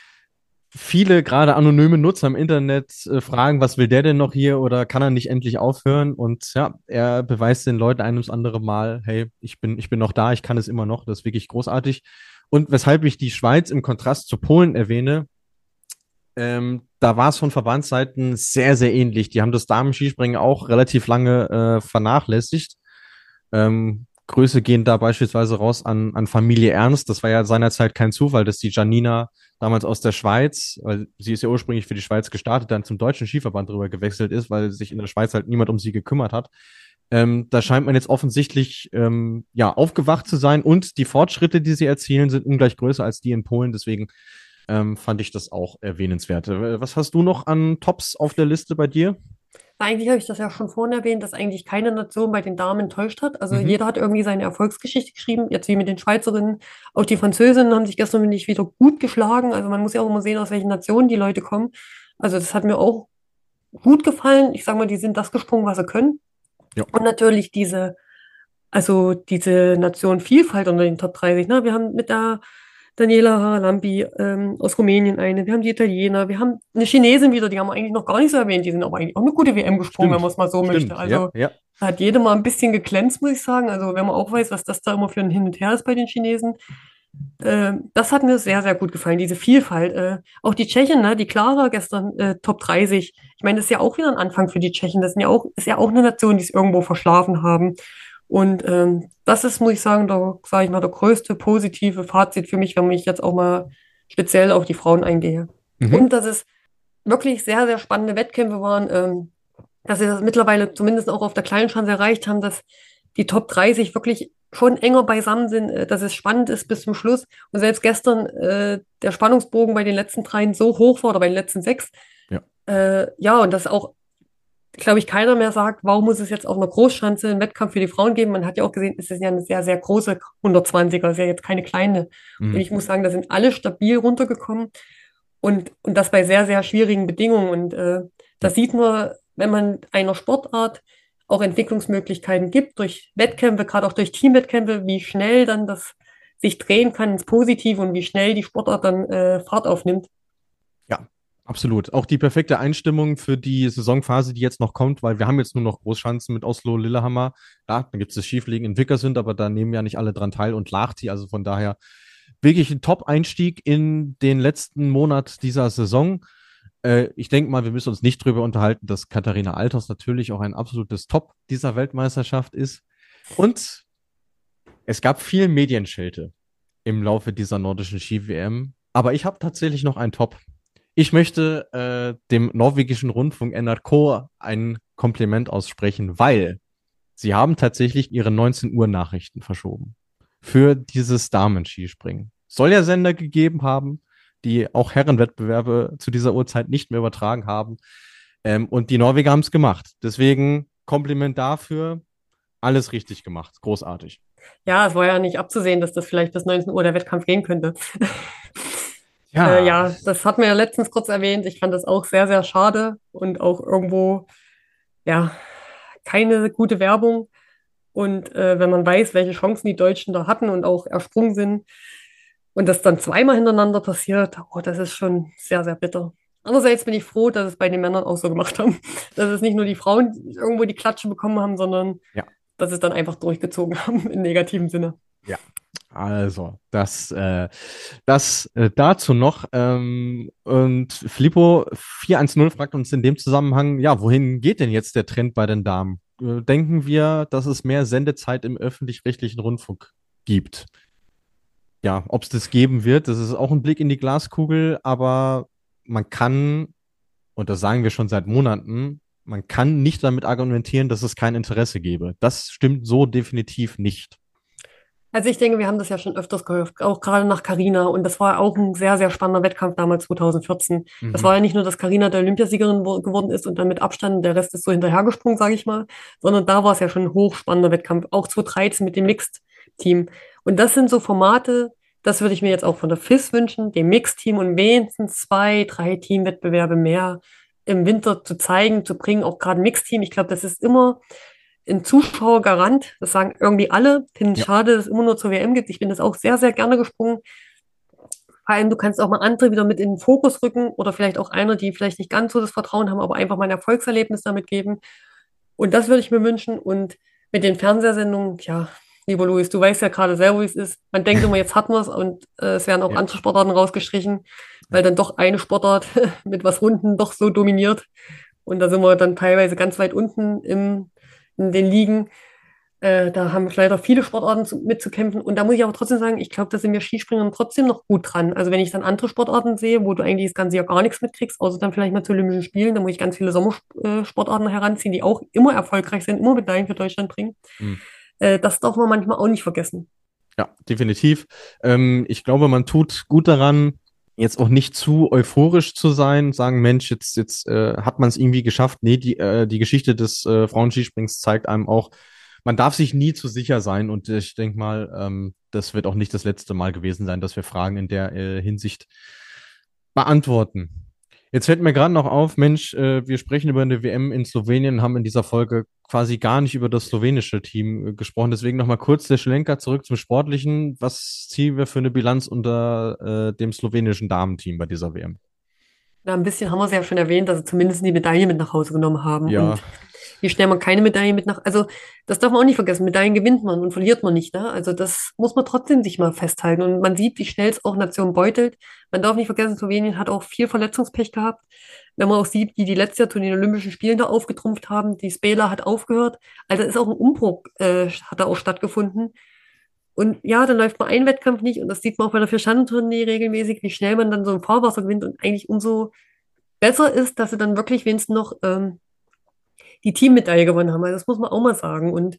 viele gerade anonyme Nutzer im Internet äh, fragen, was will der denn noch hier oder kann er nicht endlich aufhören? Und ja, er beweist den Leuten ein ums andere Mal, hey, ich bin, ich bin noch da, ich kann es immer noch, das ist wirklich großartig. Und weshalb ich die Schweiz im Kontrast zu Polen erwähne, ähm, da war es von Verbandsseiten sehr, sehr ähnlich. Die haben das Damen-Skispringen auch relativ lange äh, vernachlässigt. Ähm, Grüße gehen da beispielsweise raus an, an Familie Ernst. Das war ja seinerzeit kein Zufall, dass die Janina damals aus der Schweiz, weil sie ist ja ursprünglich für die Schweiz gestartet, dann zum deutschen Skiverband rüber gewechselt ist, weil sich in der Schweiz halt niemand um sie gekümmert hat. Ähm, da scheint man jetzt offensichtlich ähm, ja aufgewacht zu sein und die Fortschritte, die sie erzielen, sind ungleich größer als die in Polen. Deswegen ähm, fand ich das auch erwähnenswert. Äh, Was hast du noch an Tops auf der Liste bei dir? Eigentlich habe ich das ja schon vorhin erwähnt, dass eigentlich keine Nation bei den Damen enttäuscht hat. Also Mhm. jeder hat irgendwie seine Erfolgsgeschichte geschrieben, jetzt wie mit den Schweizerinnen. Auch die Französinnen haben sich gestern nicht wieder gut geschlagen. Also man muss ja auch immer sehen, aus welchen Nationen die Leute kommen. Also das hat mir auch gut gefallen. Ich sage mal, die sind das gesprungen, was sie können. Ja. Und natürlich diese, also diese Nation Vielfalt unter den Top dreißig. Ne? Wir haben mit der Daniela Harlampi ähm, aus Rumänien eine, wir haben die Italiener, wir haben eine Chinesin wieder, die haben wir eigentlich noch gar nicht so erwähnt, die sind aber eigentlich auch eine gute W M gesprungen, wenn man Stimmt, es mal so möchte. stimmt, ja, Also ja. da hat jede mal ein bisschen geglänzt, muss ich sagen. Also wenn man auch weiß, was das da immer für ein Hin und Her ist bei den Chinesen. Ähm, das hat mir sehr, sehr gut gefallen, diese Vielfalt. Äh, auch die Tschechin, ne, die Klara gestern äh, Top dreißig. Ich meine, das ist ja auch wieder ein Anfang für die Tschechen. Das sind ja auch, ist ja auch eine Nation, die es irgendwo verschlafen haben. Und ähm, das ist, muss ich sagen, der, sage ich mal, der größte positive Fazit für mich, wenn ich jetzt auch mal speziell auf die Frauen eingehe. Mhm. Und dass es wirklich sehr, sehr spannende Wettkämpfe waren, ähm, dass sie das mittlerweile zumindest auch auf der kleinen Schanze erreicht haben, dass die Top dreißig wirklich schon enger beisammen sind, äh, dass es spannend ist bis zum Schluss. Und selbst gestern äh, der Spannungsbogen bei den letzten dreien so hoch war oder bei den letzten sechs. Ja. Äh, ja, und dass auch, glaube ich, keiner mehr sagt, warum muss es jetzt auf einer Großschanze einen Wettkampf für die Frauen geben? Man hat ja auch gesehen, es ist ja eine sehr, sehr große hundertzwanziger, ist ja jetzt keine kleine. Und Mhm. ich muss sagen, da sind alle stabil runtergekommen und, und das bei sehr, sehr schwierigen Bedingungen. Und äh, Ja. das sieht man, wenn man einer Sportart auch Entwicklungsmöglichkeiten gibt, durch Wettkämpfe, gerade auch durch Teamwettkämpfe, wie schnell dann das sich drehen kann ins Positive und wie schnell die Sportart dann äh, Fahrt aufnimmt. Ja, absolut. Auch die perfekte Einstimmung für die Saisonphase, die jetzt noch kommt, weil wir haben jetzt nur noch Großschanzen mit Oslo, Lillehammer. Ja, dann gibt es das Skifliegen in Vikersund, aber da nehmen ja nicht alle dran teil und Lahti. Also von daher wirklich ein Top-Einstieg in den letzten Monat dieser Saison. Äh, ich denke mal, wir müssen uns nicht drüber unterhalten, dass Katharina Althaus natürlich auch ein absolutes Top dieser Weltmeisterschaft ist. Und es gab viel Medienschelte im Laufe dieser nordischen Ski-W M. Aber ich habe tatsächlich noch einen Top. Ich möchte äh, dem norwegischen Rundfunk N R K ein Kompliment aussprechen, weil sie haben tatsächlich ihre neunzehn Uhr Nachrichten verschoben für dieses Damen-Skispringen. Soll ja Sender gegeben haben, die auch Herrenwettbewerbe zu dieser Uhrzeit nicht mehr übertragen haben. Ähm, und die Norweger haben es gemacht. Deswegen Kompliment dafür. Alles richtig gemacht. Großartig. Ja, es war ja nicht abzusehen, dass das vielleicht bis neunzehn Uhr der Wettkampf gehen könnte. Äh, Ja, ja, das hat mir ja letztens kurz erwähnt. Ich fand das auch sehr, sehr schade und auch irgendwo, ja, keine gute Werbung. Und äh, wenn man weiß, welche Chancen die Deutschen da hatten und auch ersprungen sind und das dann zweimal hintereinander passiert, oh, das ist schon sehr, sehr bitter. Andererseits bin ich froh, dass es bei den Männern auch so gemacht haben. Dass es nicht nur die Frauen irgendwo die Klatsche bekommen haben, sondern ja, dass es dann einfach durchgezogen haben im negativen Sinne. ja. Also, das, äh, das äh, dazu noch. Ähm, und Filippo vier eins null fragt uns in dem Zusammenhang, ja, wohin geht denn jetzt der Trend bei den Damen? Äh, denken wir, dass es mehr Sendezeit im öffentlich-rechtlichen Rundfunk gibt? Ja, ob es das geben wird, das ist auch ein Blick in die Glaskugel, aber man kann, und das sagen wir schon seit Monaten, man kann nicht damit argumentieren, dass es kein Interesse gäbe. Das stimmt so definitiv nicht. Also ich denke, wir haben das ja schon öfters gehört, auch gerade nach Carina. Und das war auch ein sehr, sehr spannender Wettkampf damals zwanzig vierzehn. Das Mhm. war ja nicht nur, dass Carina der Olympiasiegerin wo- geworden ist und dann mit Abstand, der Rest ist so hinterhergesprungen, sage ich mal, sondern da war es ja schon ein hochspannender Wettkampf. Auch zwanzig dreizehn mit dem Mixed-Team. Und das sind so Formate, das würde ich mir jetzt auch von der F I S wünschen, dem Mixed-Team und wenigstens zwei, drei Teamwettbewerbe mehr im Winter zu zeigen, zu bringen, auch gerade Mixed-Team. Ich glaube, das ist immer ein Zuschauergarant. Das sagen irgendwie alle. Finde ich Ja, schade, dass es immer nur zur W M gibt. Ich bin das auch sehr, sehr gerne gesprungen. Vor allem, du kannst auch mal andere wieder mit in den Fokus rücken oder vielleicht auch einer, die vielleicht nicht ganz so das Vertrauen haben, aber einfach mal ein Erfolgserlebnis damit geben. Und das würde ich mir wünschen. Und mit den Fernsehsendungen, ja, lieber Luis, du weißt ja gerade selber, wie es ist. Man denkt immer, jetzt hatten wir es und äh, es werden auch ja, andere Sportarten rausgestrichen, weil ja. dann doch eine Sportart mit was Runden doch so dominiert. Und da sind wir dann teilweise ganz weit unten im, in den Ligen. Äh, da haben leider viele Sportarten zu, mitzukämpfen. Und da muss ich aber trotzdem sagen, ich glaube, da sind wir Skispringern trotzdem noch gut dran. Also wenn ich dann andere Sportarten sehe, wo du eigentlich das ganze Jahr gar nichts mitkriegst, außer dann vielleicht mal zu Olympischen Spielen, da muss ich ganz viele Sommersportarten heranziehen, die auch immer erfolgreich sind, immer Medaillen für Deutschland bringen. Hm. Äh, das darf man manchmal auch nicht vergessen. Ja, definitiv. Ähm, ich glaube, man tut gut daran, jetzt auch nicht zu euphorisch zu sein, sagen, Mensch, jetzt, jetzt äh, hat man es irgendwie geschafft. Nee, die, äh, die Geschichte des äh, Frauenskisprings zeigt einem auch, man darf sich nie zu sicher sein. Und ich denke mal, ähm, das wird auch nicht das letzte Mal gewesen sein, dass wir Fragen in der äh, Hinsicht beantworten. Jetzt fällt mir gerade noch auf, Mensch, äh, wir sprechen über eine W M in Slowenien, haben in dieser Folge quasi gar nicht über das slowenische Team äh, gesprochen. Deswegen nochmal kurz der Schlenker zurück zum Sportlichen. Was ziehen wir für eine Bilanz unter äh, dem slowenischen Damenteam bei dieser W M? Na, ein bisschen haben wir es ja schon erwähnt, dass sie zumindest die Medaille mit nach Hause genommen haben. Ja, Und wie schnell man keine Medaille mit nach, also das darf man auch nicht vergessen, Medaillen gewinnt man und verliert man nicht, ne? Also das muss man trotzdem sich mal festhalten und man sieht, wie schnell es auch Nationen beutelt. Man darf nicht vergessen, Slowenien hat auch viel Verletzungspech gehabt. Wenn man auch sieht, wie die letztes Jahr zu den Olympischen Spielen da aufgetrumpft haben, die Spela hat aufgehört, also ist auch ein Umbruch, äh, hat da auch stattgefunden. Und ja, dann läuft mal ein Wettkampf nicht und das sieht man auch bei der Vierschanzentournee regelmäßig, wie schnell man dann so ein Fahrwasser gewinnt und eigentlich umso besser ist, dass sie dann wirklich wenigstens noch ähm, die Teammedaille gewonnen haben. Also das muss man auch mal sagen. Und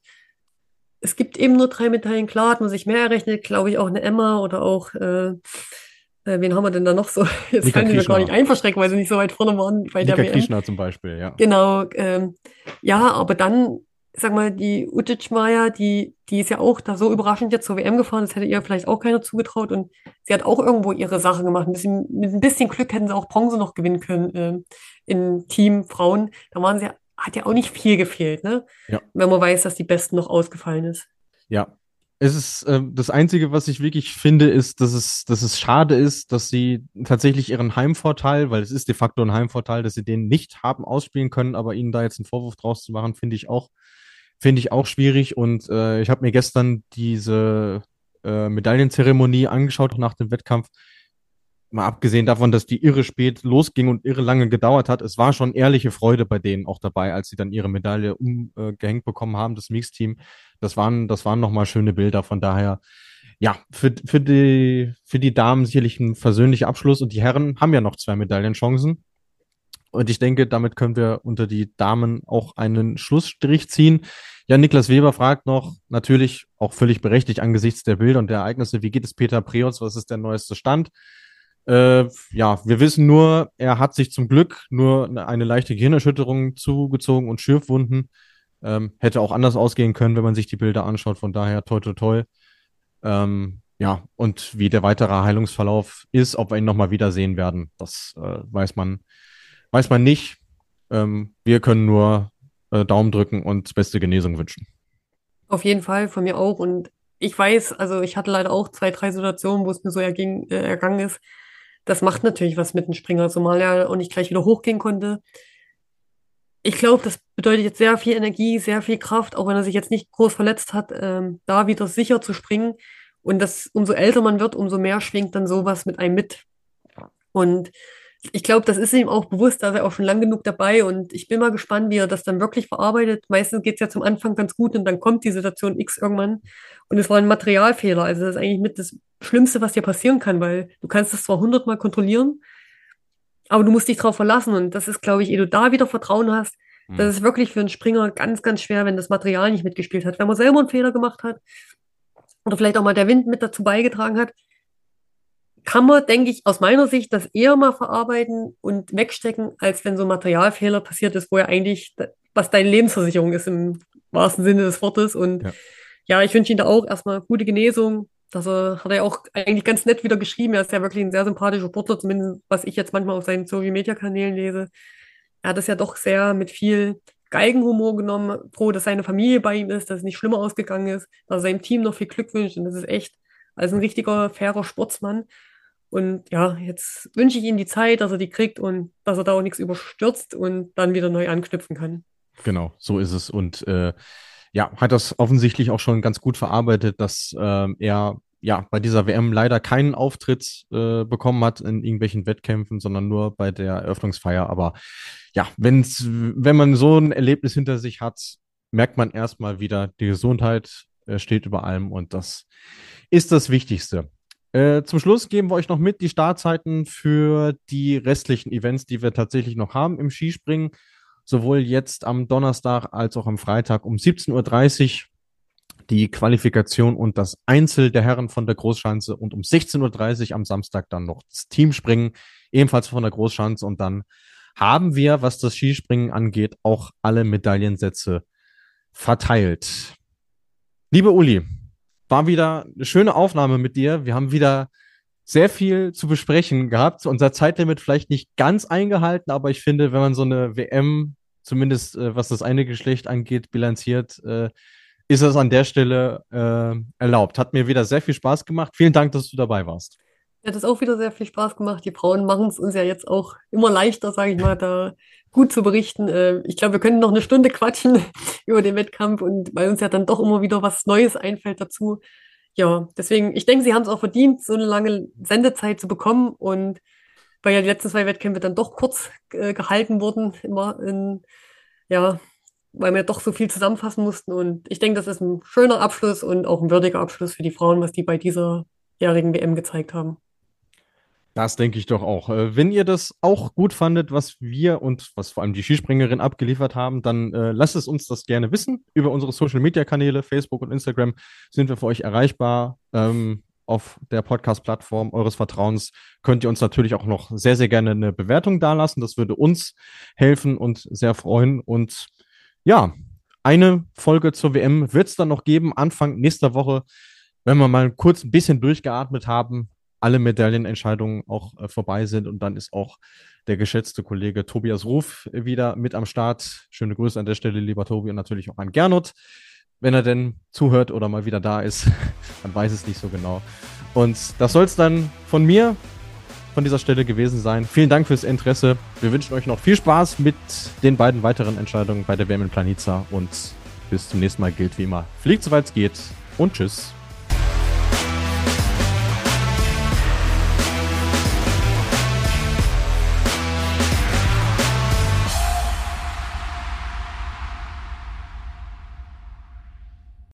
es gibt eben nur drei Medaillen. Klar hat man sich mehr errechnet, glaube ich, auch eine Emma oder auch, äh, äh, wen haben wir denn da noch so? Jetzt Nika kann ich mir gar nicht Krishna. einverschrecken, weil sie nicht so weit vorne waren bei der Nika W M. Krishna zum Beispiel, ja. Genau, ähm, ja, aber dann, sag mal, die Utic-Maya, die, die ist ja auch da so überraschend jetzt zur W M gefahren, das hätte ihr vielleicht auch keiner zugetraut und sie hat auch irgendwo ihre Sache gemacht. Ein bisschen, mit ein bisschen Glück hätten sie auch Bronze noch gewinnen können, ähm, in Team Frauen. Da waren sie, ja- hat ja auch nicht viel gefehlt, ne? Ja. Wenn man weiß, dass die Besten noch ausgefallen ist. Ja, es ist äh, das Einzige, was ich wirklich finde, ist, dass es, dass es schade ist, dass sie tatsächlich ihren Heimvorteil, weil es ist de facto ein Heimvorteil, dass sie den nicht haben ausspielen können, aber ihnen da jetzt einen Vorwurf draus zu machen, finde ich auch, finde ich auch schwierig. Und äh, ich habe mir gestern diese äh, Medaillenzeremonie angeschaut, auch nach dem Wettkampf. Mal abgesehen davon, dass die irre spät losging und irre lange gedauert hat, es war schon ehrliche Freude bei denen auch dabei, als sie dann ihre Medaille umgehängt bekommen haben, das Mixteam. Das waren, das waren nochmal schöne Bilder. Von daher, ja, für, für die, für die Damen sicherlich ein versöhnlicher Abschluss und die Herren haben ja noch zwei Medaillenchancen. Und ich denke, damit können wir unter die Damen auch einen Schlussstrich ziehen. Ja, Niklas Weber fragt noch, natürlich auch völlig berechtigt angesichts der Bilder und der Ereignisse, wie geht es Peter Preutz, was ist der neueste Stand? Äh, ja, wir wissen nur, er hat sich zum Glück nur eine, eine leichte Gehirnerschütterung zugezogen und Schürfwunden. Ähm, hätte auch anders ausgehen können, wenn man sich die Bilder anschaut. Von daher toi toi toi. Ähm, ja, und wie der weitere Heilungsverlauf ist, ob wir ihn nochmal wiedersehen werden, das äh, weiß man, weiß man nicht. Ähm, wir können nur äh, Daumen drücken und beste Genesung wünschen. Auf jeden Fall, von mir auch. Und ich weiß, also ich hatte leider auch zwei, drei Situationen, wo es mir so erging, äh, ergangen ist. Das macht natürlich was mit dem Springer, zumal er auch nicht gleich wieder hochgehen konnte. Ich glaube, das bedeutet jetzt sehr viel Energie, sehr viel Kraft, auch wenn er sich jetzt nicht groß verletzt hat, ähm, da wieder sicher zu springen. Und das, umso älter man wird, umso mehr schwingt dann sowas mit einem mit. Und ich glaube, das ist ihm auch bewusst, da ist er auch schon lang genug dabei. Und ich bin mal gespannt, wie er das dann wirklich verarbeitet. Meistens geht es ja zum Anfang ganz gut und dann kommt die Situation X irgendwann. Und es war ein Materialfehler. Also das ist eigentlich mit das Schlimmste, was dir passieren kann, weil du kannst es zwar hundertmal kontrollieren, aber du musst dich drauf verlassen. Und das ist, glaube ich, ehe du da wieder Vertrauen hast, Hm. das ist wirklich für einen Springer ganz, ganz schwer, wenn das Material nicht mitgespielt hat. Wenn man selber einen Fehler gemacht hat oder vielleicht auch mal der Wind mit dazu beigetragen hat, kann man, denke ich, aus meiner Sicht das eher mal verarbeiten und wegstecken, als wenn so ein Materialfehler passiert ist, wo ja eigentlich, da- was deine Lebensversicherung ist im wahrsten Sinne des Wortes. Und Ja. ja, ich wünsche ihm da auch erstmal gute Genesung. Das er, hat er ja auch eigentlich ganz nett wieder geschrieben. Er ist ja wirklich ein sehr sympathischer Sportler, zumindest was ich jetzt manchmal auf seinen Social-Media-Kanälen lese. Er hat es ja doch sehr mit viel Galgenhumor genommen, froh, dass seine Familie bei ihm ist, dass es nicht schlimmer ausgegangen ist, dass er seinem Team noch viel Glück wünscht. Und das ist echt, also ein richtiger, fairer Sportsmann. Und ja, jetzt wünsche ich ihm die Zeit, dass er die kriegt und dass er da auch nichts überstürzt und dann wieder neu anknüpfen kann. Genau, so ist es. Und äh, ja, hat das offensichtlich auch schon ganz gut verarbeitet, dass ähm, er ja bei dieser W M leider keinen Auftritt äh, bekommen hat in irgendwelchen Wettkämpfen, sondern nur bei der Eröffnungsfeier. Aber ja, wenn's, wenn man so ein Erlebnis hinter sich hat, merkt man erstmal wieder, die Gesundheit äh, steht über allem und das ist das Wichtigste. Äh, zum Schluss geben wir euch noch mit die Startzeiten für die restlichen Events, die wir tatsächlich noch haben im Skispringen. Sowohl jetzt am Donnerstag als auch am Freitag um siebzehn Uhr dreißig die Qualifikation und das Einzel der Herren von der Großschanze und um sechzehn Uhr dreißig am Samstag dann noch das Teamspringen, ebenfalls von der Großschanze. Und dann haben wir, was das Skispringen angeht, auch alle Medaillensätze verteilt. Liebe Uli, war wieder eine schöne Aufnahme mit dir. Wir haben wieder sehr viel zu besprechen gehabt. Unser Zeitlimit vielleicht nicht ganz eingehalten, aber ich finde, wenn man so eine W M, zumindest äh, was das eine Geschlecht angeht, bilanziert, äh, ist das an der Stelle äh, erlaubt. Hat mir wieder sehr viel Spaß gemacht. Vielen Dank, dass du dabei warst. Hat es auch wieder sehr viel Spaß gemacht. Die Frauen machen es uns ja jetzt auch immer leichter, sage ich mal, da gut zu berichten. Äh, ich glaube, wir können noch eine Stunde quatschen über den Wettkampf und weil uns ja dann doch immer wieder was Neues einfällt dazu. Ja, deswegen, ich denke, sie haben es auch verdient, so eine lange Sendezeit zu bekommen und weil ja die letzten zwei Wettkämpfe dann doch kurz äh, gehalten wurden, immer in, ja, weil wir doch so viel zusammenfassen mussten. Und ich denke, das ist ein schöner Abschluss und auch ein würdiger Abschluss für die Frauen, was die bei dieser jährigen W M gezeigt haben. Das denke ich doch auch. Äh, Wenn ihr das auch gut fandet, was wir und was vor allem die Skispringerin abgeliefert haben, dann äh, lasst es uns das gerne wissen. Über unsere Social-Media-Kanäle, Facebook und Instagram sind wir für euch erreichbar. Ähm, auf der Podcast-Plattform eures Vertrauens könnt ihr uns natürlich auch noch sehr, sehr gerne eine Bewertung dalassen. Das würde uns helfen und sehr freuen. Und ja, eine Folge zur W M wird es dann noch geben, Anfang nächster Woche, wenn wir mal kurz ein bisschen durchgeatmet haben, alle Medaillenentscheidungen auch äh, vorbei sind und dann ist auch der geschätzte Kollege Tobias Ruf wieder mit am Start. Schöne Grüße an der Stelle, lieber Tobi, und natürlich auch an Gernot, wenn er denn zuhört oder mal wieder da ist. Man weiß es nicht so genau. Und das soll es dann von mir von dieser Stelle gewesen sein. Vielen Dank fürs Interesse. Wir wünschen euch noch viel Spaß mit den beiden weiteren Entscheidungen bei der W M in Planica und bis zum nächsten Mal gilt wie immer, fliegt soweit es geht und tschüss.